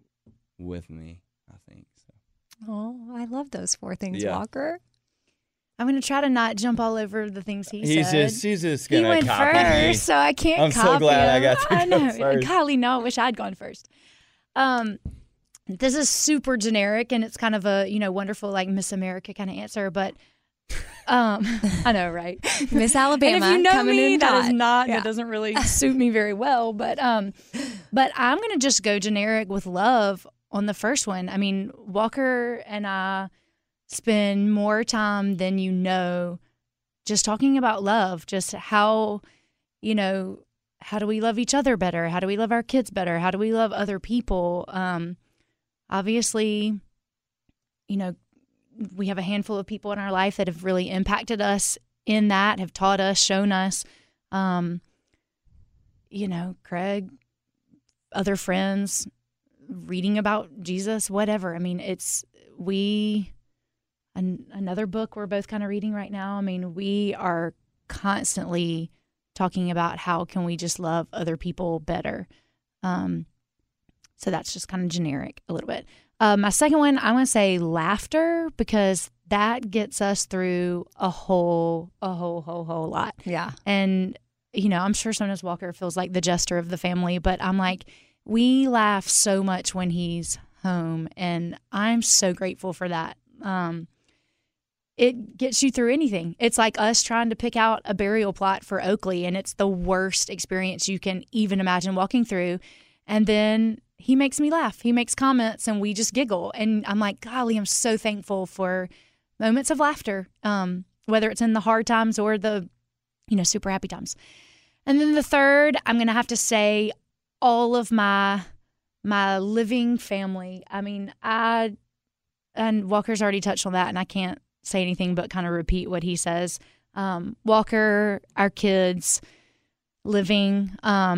with me, I think. So. Oh, I love those 4 things, Yeah. Walker. I'm going to try to not jump all over the things he said. She's just He gonna went copy first, me. so I can't I'm copy so glad I him. got to I go know. first. Golly, no, I wish I'd gone first. This is super generic, and it's kind of a wonderful like Miss America kind of answer, but I know, right? Miss Alabama. And if you know coming me, in that hot. is not. Yeah. That doesn't really suit me very well. But I'm gonna just go generic with love on the first one. I mean, Walker and I spend more time than you know just talking about love, just how do we love each other better? How do we love our kids better? How do we love other people? Obviously, we have a handful of people in our life that have really impacted us in that, have taught us, shown us, Craig, other friends, reading about Jesus, whatever. I mean, another book we're both kind of reading right now. I mean, we are constantly talking about how can we just love other people better. So that's just kind of generic a little bit. My second one, I'm going to say laughter, because that gets us through a whole lot. Yeah. And, I'm sure sometimes Walker feels like the jester of the family, but I'm like, we laugh so much when he's home, and I'm so grateful for that. It gets you through anything. It's like us trying to pick out a burial plot for Oakley, and it's the worst experience you can even imagine walking through. And then he makes me laugh. He makes comments, and we just giggle. And I'm like, golly, I'm so thankful for moments of laughter, whether it's in the hard times or the, super happy times. And then the third, I'm going to have to say all of my living family. I mean, and Walker's already touched on that, and I can't say anything but kind of repeat what he says. Walker, our kids, living,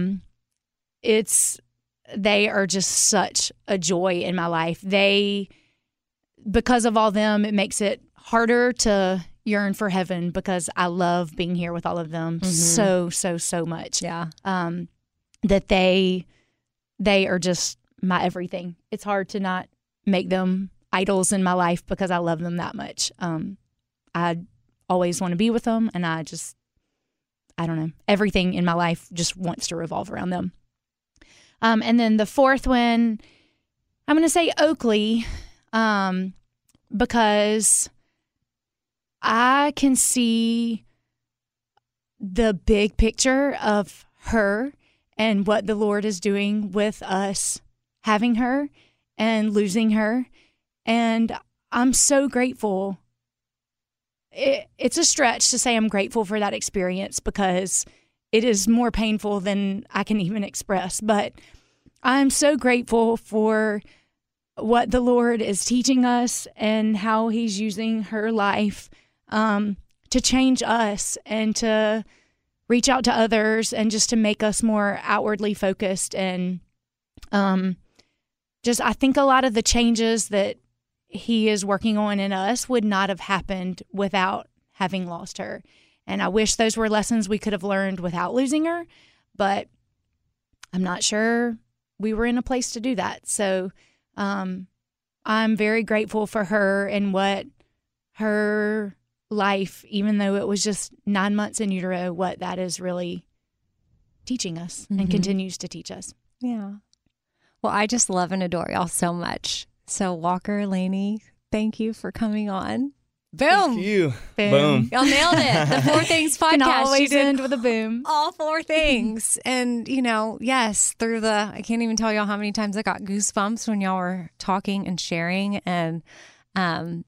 they are just such a joy in my life. Because of all them, it makes it harder to yearn for heaven, because I love being here with all of them so much. Yeah. That they are just my everything. It's hard to not make them idols in my life because I love them that much. I always want to be with them, and I don't know, everything in my life just wants to revolve around them. And then the fourth one, I'm going to say Oakley, because I can see the big picture of her and what the Lord is doing with us having her and losing her. And I'm so grateful. It's a stretch to say I'm grateful for that experience, because it is more painful than I can even express. But I'm so grateful for what the Lord is teaching us and how he's using her life to change us and to reach out to others and just to make us more outwardly focused. And I think a lot of the changes that he is working on in us would not have happened without having lost her. And I wish those were lessons we could have learned without losing her, but I'm not sure we were in a place to do that. So I'm very grateful for her and what her life, even though it was just 9 months in utero, what that is really teaching us and continues to teach us. Yeah. Well, I just love and adore y'all so much. So Walker, Lainey, thank you for coming on. Boom. Thank you. Boom. Y'all nailed it. The Four Things podcast. Can always You did end with a boom. all four things. And, yes, I can't even tell y'all how many times I got goosebumps when y'all were talking and sharing. And, I'm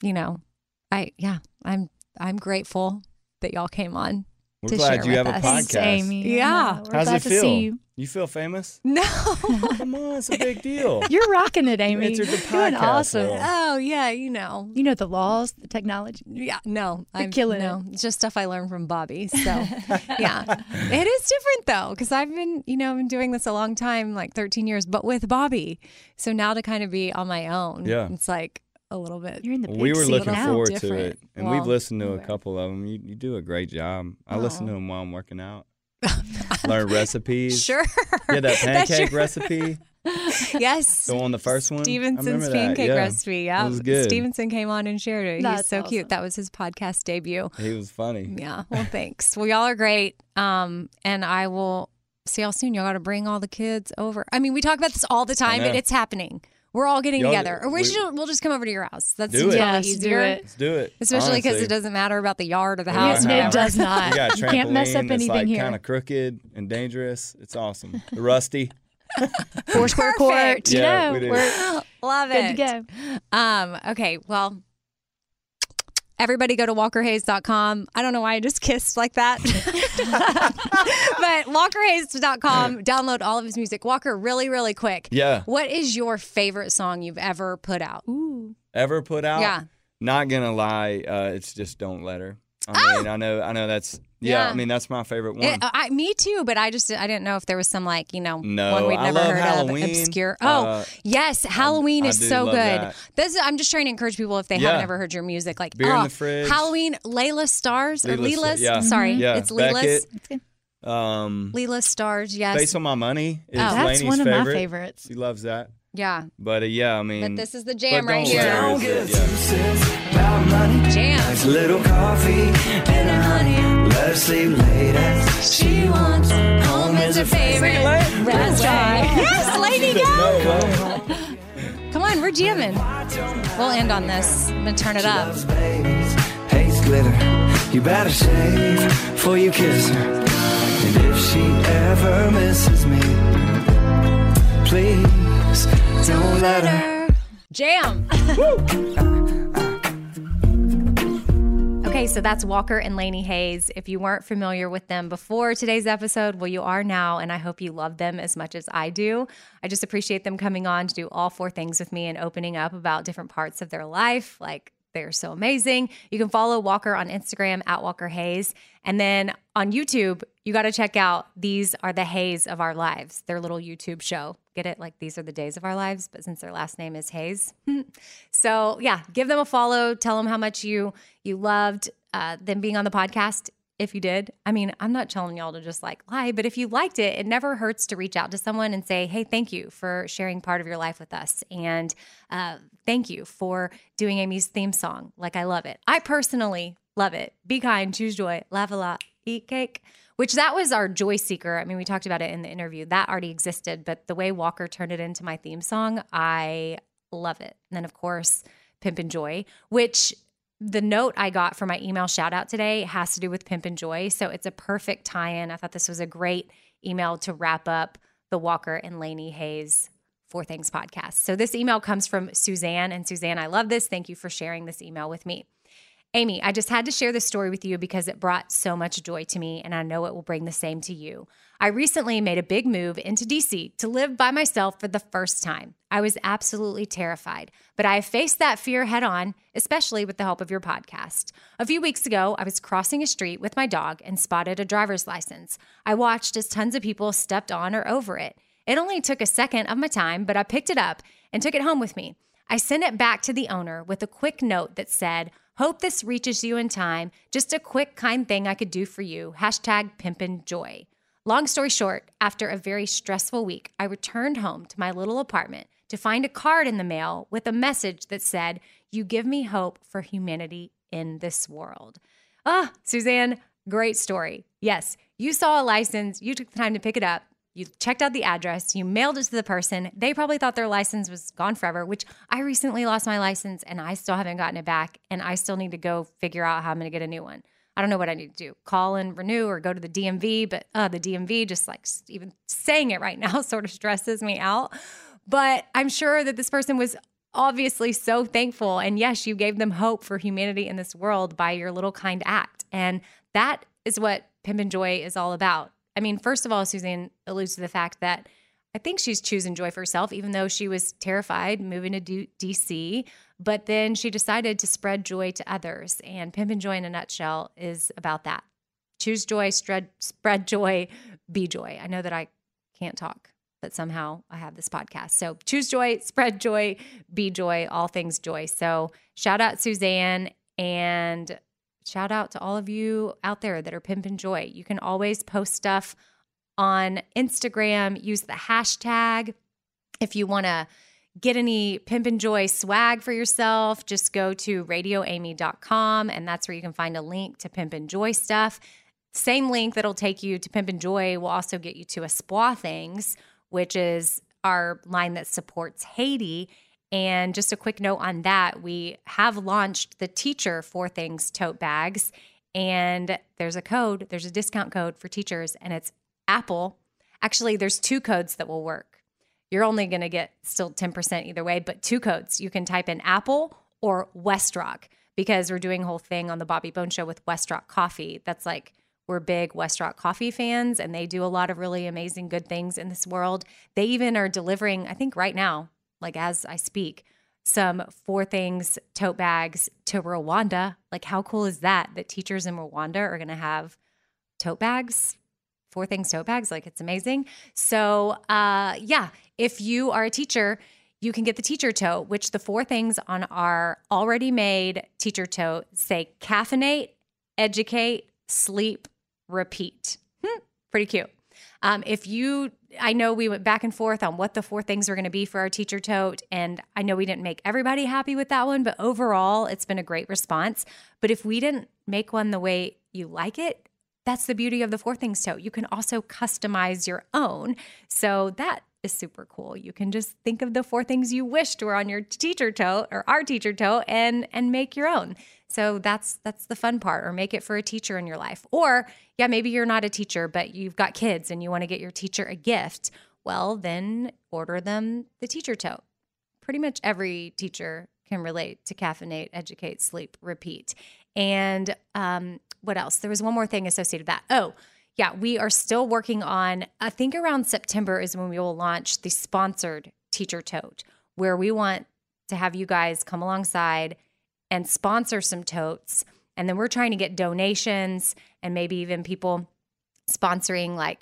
grateful that y'all came on. We're to glad share you with have a us. podcast. Thanks, Amy. Yeah. We're How's glad it to feel? see you. You feel famous? No. Come on, it's a big deal. You're rocking it, Amy. Entered the Doing podcast awesome. world. Oh, yeah, You know the laws, the technology. Yeah, no, You're killing it. It's just stuff I learned from Bobby. So, yeah, it is different though, because I've been, been doing this a long time, like 13 years, but with Bobby. So now to kind of be on my own, Yeah. it's like a little bit. You're in the big We were seat looking now. forward to Different. it, and Well, we've listened to a okay. couple of them. You do a great job. I listen to Aw. them while I'm working out. Learn recipes. Sure. Yeah, that That's pancake your- recipe. Yes. So on the first one, I Stevenson's remember that. pancake Yeah. recipe. Yeah. That was good. Stevenson came on and shared it. He's That's so awesome. cute. That was his podcast debut. He was funny. Yeah. Well, thanks. Well, y'all are great. And I will see y'all soon. Y'all got to bring all the kids over. I mean, we talk about this all the time, but know. it's happening. We're all getting Y'all- together. Or we'll we'll just come over to your house. That's Do it. totally Yes, do easier. it. Let's do it. Especially because Honestly. it doesn't matter about the yard or the Yeah, house. it or It whatever. does not. We got a You can't mess up trampoline that's anything like here. kind of crooked and dangerous. It's awesome. The rusty. 4 square court. Perfect. You Yeah, know, we do. we're Love good it. to go. Okay. Well, everybody go to walkerhayes.com. I don't know why I just kissed like that. But walkerhayes.com, download all of his music. Walker, really, really quick. Yeah. What is your favorite song you've ever put out? Ever put out? Yeah. Not gonna lie, it's just Don't Let Her. I mean, I know that's Yeah. I mean, that's my favorite one. Me too, but I didn't know if there was some No, one we'd I never love heard Halloween. of, obscure. Yes, Halloween I is do so love good. that. I'm just trying to encourage people if they Yeah. haven't ever heard your music, like Beer in the Fridge. Halloween, Layla Stars or Leela's, Leela's. yeah. Sorry, Yeah, it's Leela's. Beckett. Um, Leela's Stars. Yes. Face on My Money is Oh. That's Lainey's one of favorite. my favorites. She loves that. Yeah. But yeah, I mean, But this is the but jam right Don't Let here. Her Don't is give it, two cents about money. Jam. Nice little coffee and a honey. Let her sleep late as she wants. Home is her favorite That's right. Yes, lady, go. No, Come on, we're jamming. We'll end on this. I'm gonna turn it up. loves babies, hates glitter. You better shave before you kiss her. And if she ever misses me, please don't let her. Jam. Okay, so that's Walker and Lainey Hayes. If you weren't familiar with them before today's episode, well, you are now, and I hope you love them as much as I do. I just appreciate them coming on to do all 4 things with me and opening up about different parts of their life. Like, they're so amazing. You can follow Walker on Instagram at Walker Hayes. And then on YouTube, you got to check out These Are the Hayes of Our Lives, their little YouTube show. Get it? Like, these are the days of our lives, but since their last name is Hayes. So yeah, give them a follow. Tell them how much you loved them being on the podcast. If you did, I mean, I'm not telling y'all to just lie, but if you liked it, it never hurts to reach out to someone and say, hey, thank you for sharing part of your life with us. And thank you for doing Amy's theme song. I love it. I personally love it. Be kind, choose joy, laugh a lot, eat cake, which that was our Joy Seeker. I mean, we talked about it in the interview. That already existed, but the way Walker turned it into my theme song, I love it. And then, of course, Pimp and Joy, which the note I got for my email shout out today has to do with Pimp and Joy. So it's a perfect tie-in. I thought this was a great email to wrap up the Walker and Lainey Hayes 4 Things podcast. So this email comes from Suzanne. And Suzanne, I love this. Thank you for sharing this email with me. Amy, I just had to share this story with you because it brought so much joy to me, and I know it will bring the same to you. I recently made a big move into DC to live by myself for the first time. I was absolutely terrified, but I faced that fear head on, especially with the help of your podcast. A few weeks ago, I was crossing a street with my dog and spotted a driver's license. I watched as tons of people stepped on or over it. It only took a second of my time, but I picked it up and took it home with me. I sent it back to the owner with a quick note that said, "Hope this reaches you in time. Just a quick, kind thing I could do for you. #PimpinJoy." Long story short, after a very stressful week, I returned home to my little apartment to find a card in the mail with a message that said, "You give me hope for humanity in this world." Suzanne, great story. Yes, you saw a license, you took the time to pick it up, you checked out the address, you mailed it to the person. They probably thought their license was gone forever, which I recently lost my license and I still haven't gotten it back. And I still need to go figure out how I'm going to get a new one. I don't know what I need to do. Call and renew or go to the DMV. But the DMV, just even saying it right now sort of stresses me out. But I'm sure that this person was obviously so thankful. And yes, you gave them hope for humanity in this world by your little kind act. And that is what Pimp and Joy is all about. I mean, first of all, Suzanne alludes to the fact that I think she's choosing joy for herself, even though she was terrified moving to DC. But then she decided to spread joy to others. And Pimp and Joy in a nutshell is about that. Choose joy, spread joy, be joy. I know that I can't talk, but somehow I have this podcast. So choose joy, spread joy, be joy, all things joy. So shout out Suzanne, and shout out to all of you out there that are Pimp and Joy. You can always post stuff on Instagram. Use the hashtag If you want to get any Pimp and Joy swag for yourself, just go to radioamy.com, and that's where you can find a link to Pimp and Joy stuff. Same link that'll take you to Pimp and Joy will also get you to Espoir Things, which is our line that supports Haiti. And just a quick note on that, we have launched the Teacher 4 Things tote bags, and there's a discount code for teachers, and it's Apple. Actually, there's 2 codes that will work. You're only going to get still 10% either way, but 2 codes. You can type in Apple or Westrock, because we're doing a whole thing on the Bobby Bone Show with Westrock Coffee. That's like, we're big Westrock Coffee fans, and they do a lot of really amazing good things in this world. They even are delivering, I think right now, like as I speak, some 4 Things tote bags to Rwanda. Like, how cool is that teachers in Rwanda are going to have tote bags? 4 Things tote bags. Like, it's amazing. So, if you are a teacher, you can get the teacher tote, which the 4 things on our already made teacher tote say caffeinate, educate, sleep, repeat. Pretty cute. I know we went back and forth on what the 4 things were going to be for our teacher tote, and I know we didn't make everybody happy with that one, but overall, it's been a great response. But if we didn't make one the way you like it, that's the beauty of the 4 Things tote. You can also customize your own. So that is super cool. You can just think of the 4 things you wished were on your teacher tote or our teacher tote and make your own. So that's the fun part, or make it for a teacher in your life. Or, maybe you're not a teacher, but you've got kids and you want to get your teacher a gift. Well, then order them the teacher tote. Pretty much every teacher can relate to caffeinate, educate, sleep, repeat. And what else? There was one more thing associated with that. Oh, yeah, we are still working on, I think around September is when we will launch the sponsored teacher tote, where we want to have you guys come alongside and sponsor some totes. And then we're trying to get donations and maybe even people sponsoring, like,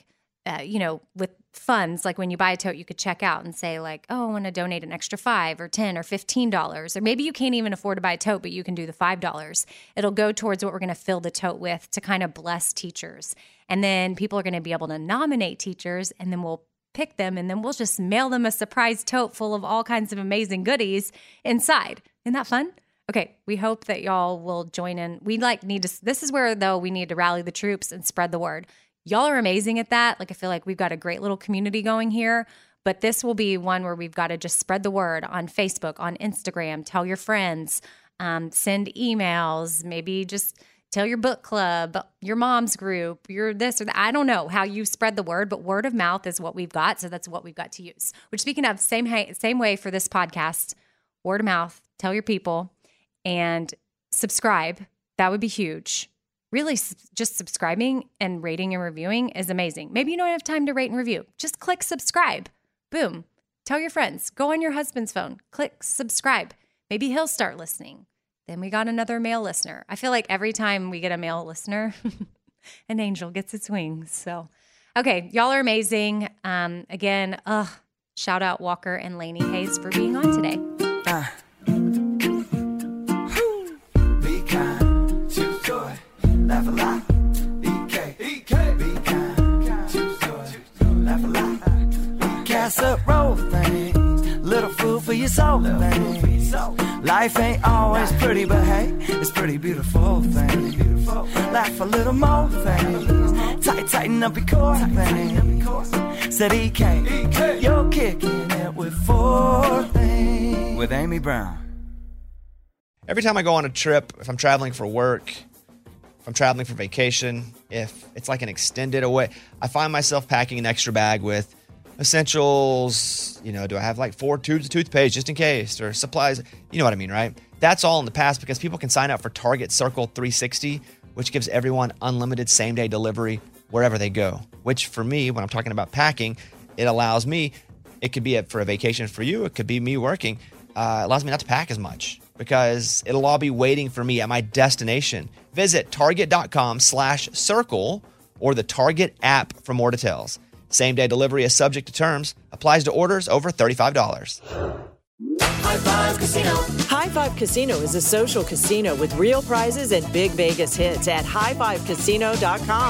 with funds. Like when you buy a tote, you could check out and say like, oh, I want to donate an extra $5 or $10 or $15. Or maybe you can't even afford to buy a tote, but you can do the $5. It'll go towards what we're going to fill the tote with to kind of bless teachers. And then people are going to be able to nominate teachers, and then we'll pick them, and then we'll just mail them a surprise tote full of all kinds of amazing goodies inside. Isn't that fun? Okay, we hope that y'all will join in. This is where, though, we need to rally the troops and spread the word. Y'all are amazing at that. Like, I feel like we've got a great little community going here, but this will be one where we've got to just spread the word on Facebook, on Instagram, tell your friends, send emails, maybe just tell your book club, your mom's group, your this or that. I don't know how you spread the word, but word of mouth is what we've got. So that's what we've got to use. Which, speaking of, same way for this podcast, word of mouth, tell your people. And subscribe. That would be huge. Really, just subscribing and rating and reviewing is amazing. Maybe you don't have time to rate and review. Just click subscribe. Boom. Tell your friends. Go on your husband's phone. Click subscribe. Maybe he'll start listening. Then we got another male listener. I feel like every time we get a male listener, an angel gets its wings. So, okay, y'all are amazing. Again, shout out Walker and Lainey Hayes for being on today. Laugh a lot, EK, be kind, choose joy, laugh a lot, casserole thing, little food for your soul thing. Life ain't always pretty, but hey, it's pretty beautiful thing. Laugh a little more thing, tighten up your core thing. Said EK, you're kicking it with 4 things with Amy Brown. Every time I go on a trip, if I'm traveling for work, if I'm traveling for vacation, if it's like an extended away, I find myself packing an extra bag with essentials. Do I have like 4 tubes of toothpaste just in case, or supplies? You know what I mean, right? That's all in the past because people can sign up for Target Circle 360, which gives everyone unlimited same-day delivery wherever they go. Which for me, when I'm talking about packing, it allows me, it could be for a vacation for you, it could be me working, allows me not to pack as much because it'll all be waiting for me at my destination. Visit target.com/circle or the Target app for more details. Same-day delivery is subject to terms. Applies to orders over $35. High Five Casino. High Five Casino is a social casino with real prizes and big Vegas hits at highfivecasino.com.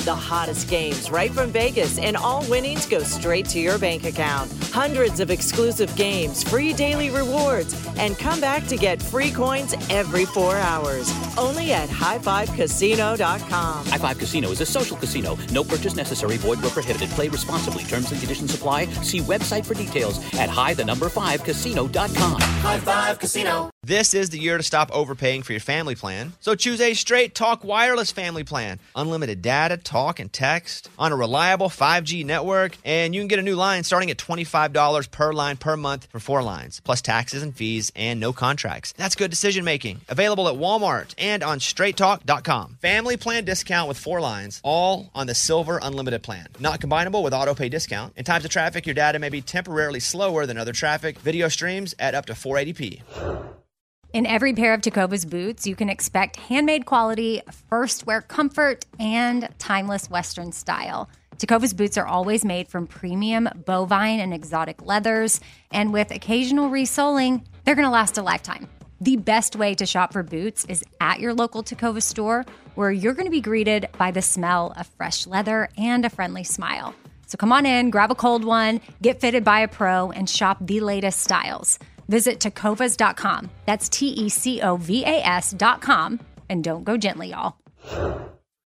the hottest games right from Vegas, and all winnings go straight to your bank account. Hundreds of exclusive games, free daily rewards, and come back to get free coins every 4 hours. Only at highfivecasino.com. High Five Casino is a social casino. No purchase necessary. Void where prohibited. Play responsibly. Terms and conditions apply. See website for details at high5casino.com. High Five Casino. This is the year to stop overpaying for your family plan. So choose a Straight Talk Wireless family plan. Unlimited data, talk, and text on a reliable 5G network. And you can get a new line starting at $25 per line per month for 4 lines, plus taxes and fees and no contracts. That's good decision making. Available at Walmart and on straighttalk.com. Family plan discount with 4 lines, all on the Silver Unlimited plan. Not combinable with auto pay discount. In times of traffic, your data may be temporarily slower than other traffic. Video streams at up to 480p. In every pair of Tecovas boots, you can expect handmade quality, first wear comfort, and timeless Western style. Tecovas boots are always made from premium bovine and exotic leathers, and with occasional resoling, they're going to last a lifetime. The best way to shop for boots is at your local Tecovas store, where you're going to be greeted by the smell of fresh leather and a friendly smile. So come on in, grab a cold one, get fitted by a pro, and shop the latest styles. Visit tecovas.com. That's TECOVAS.com. And don't go gently, y'all.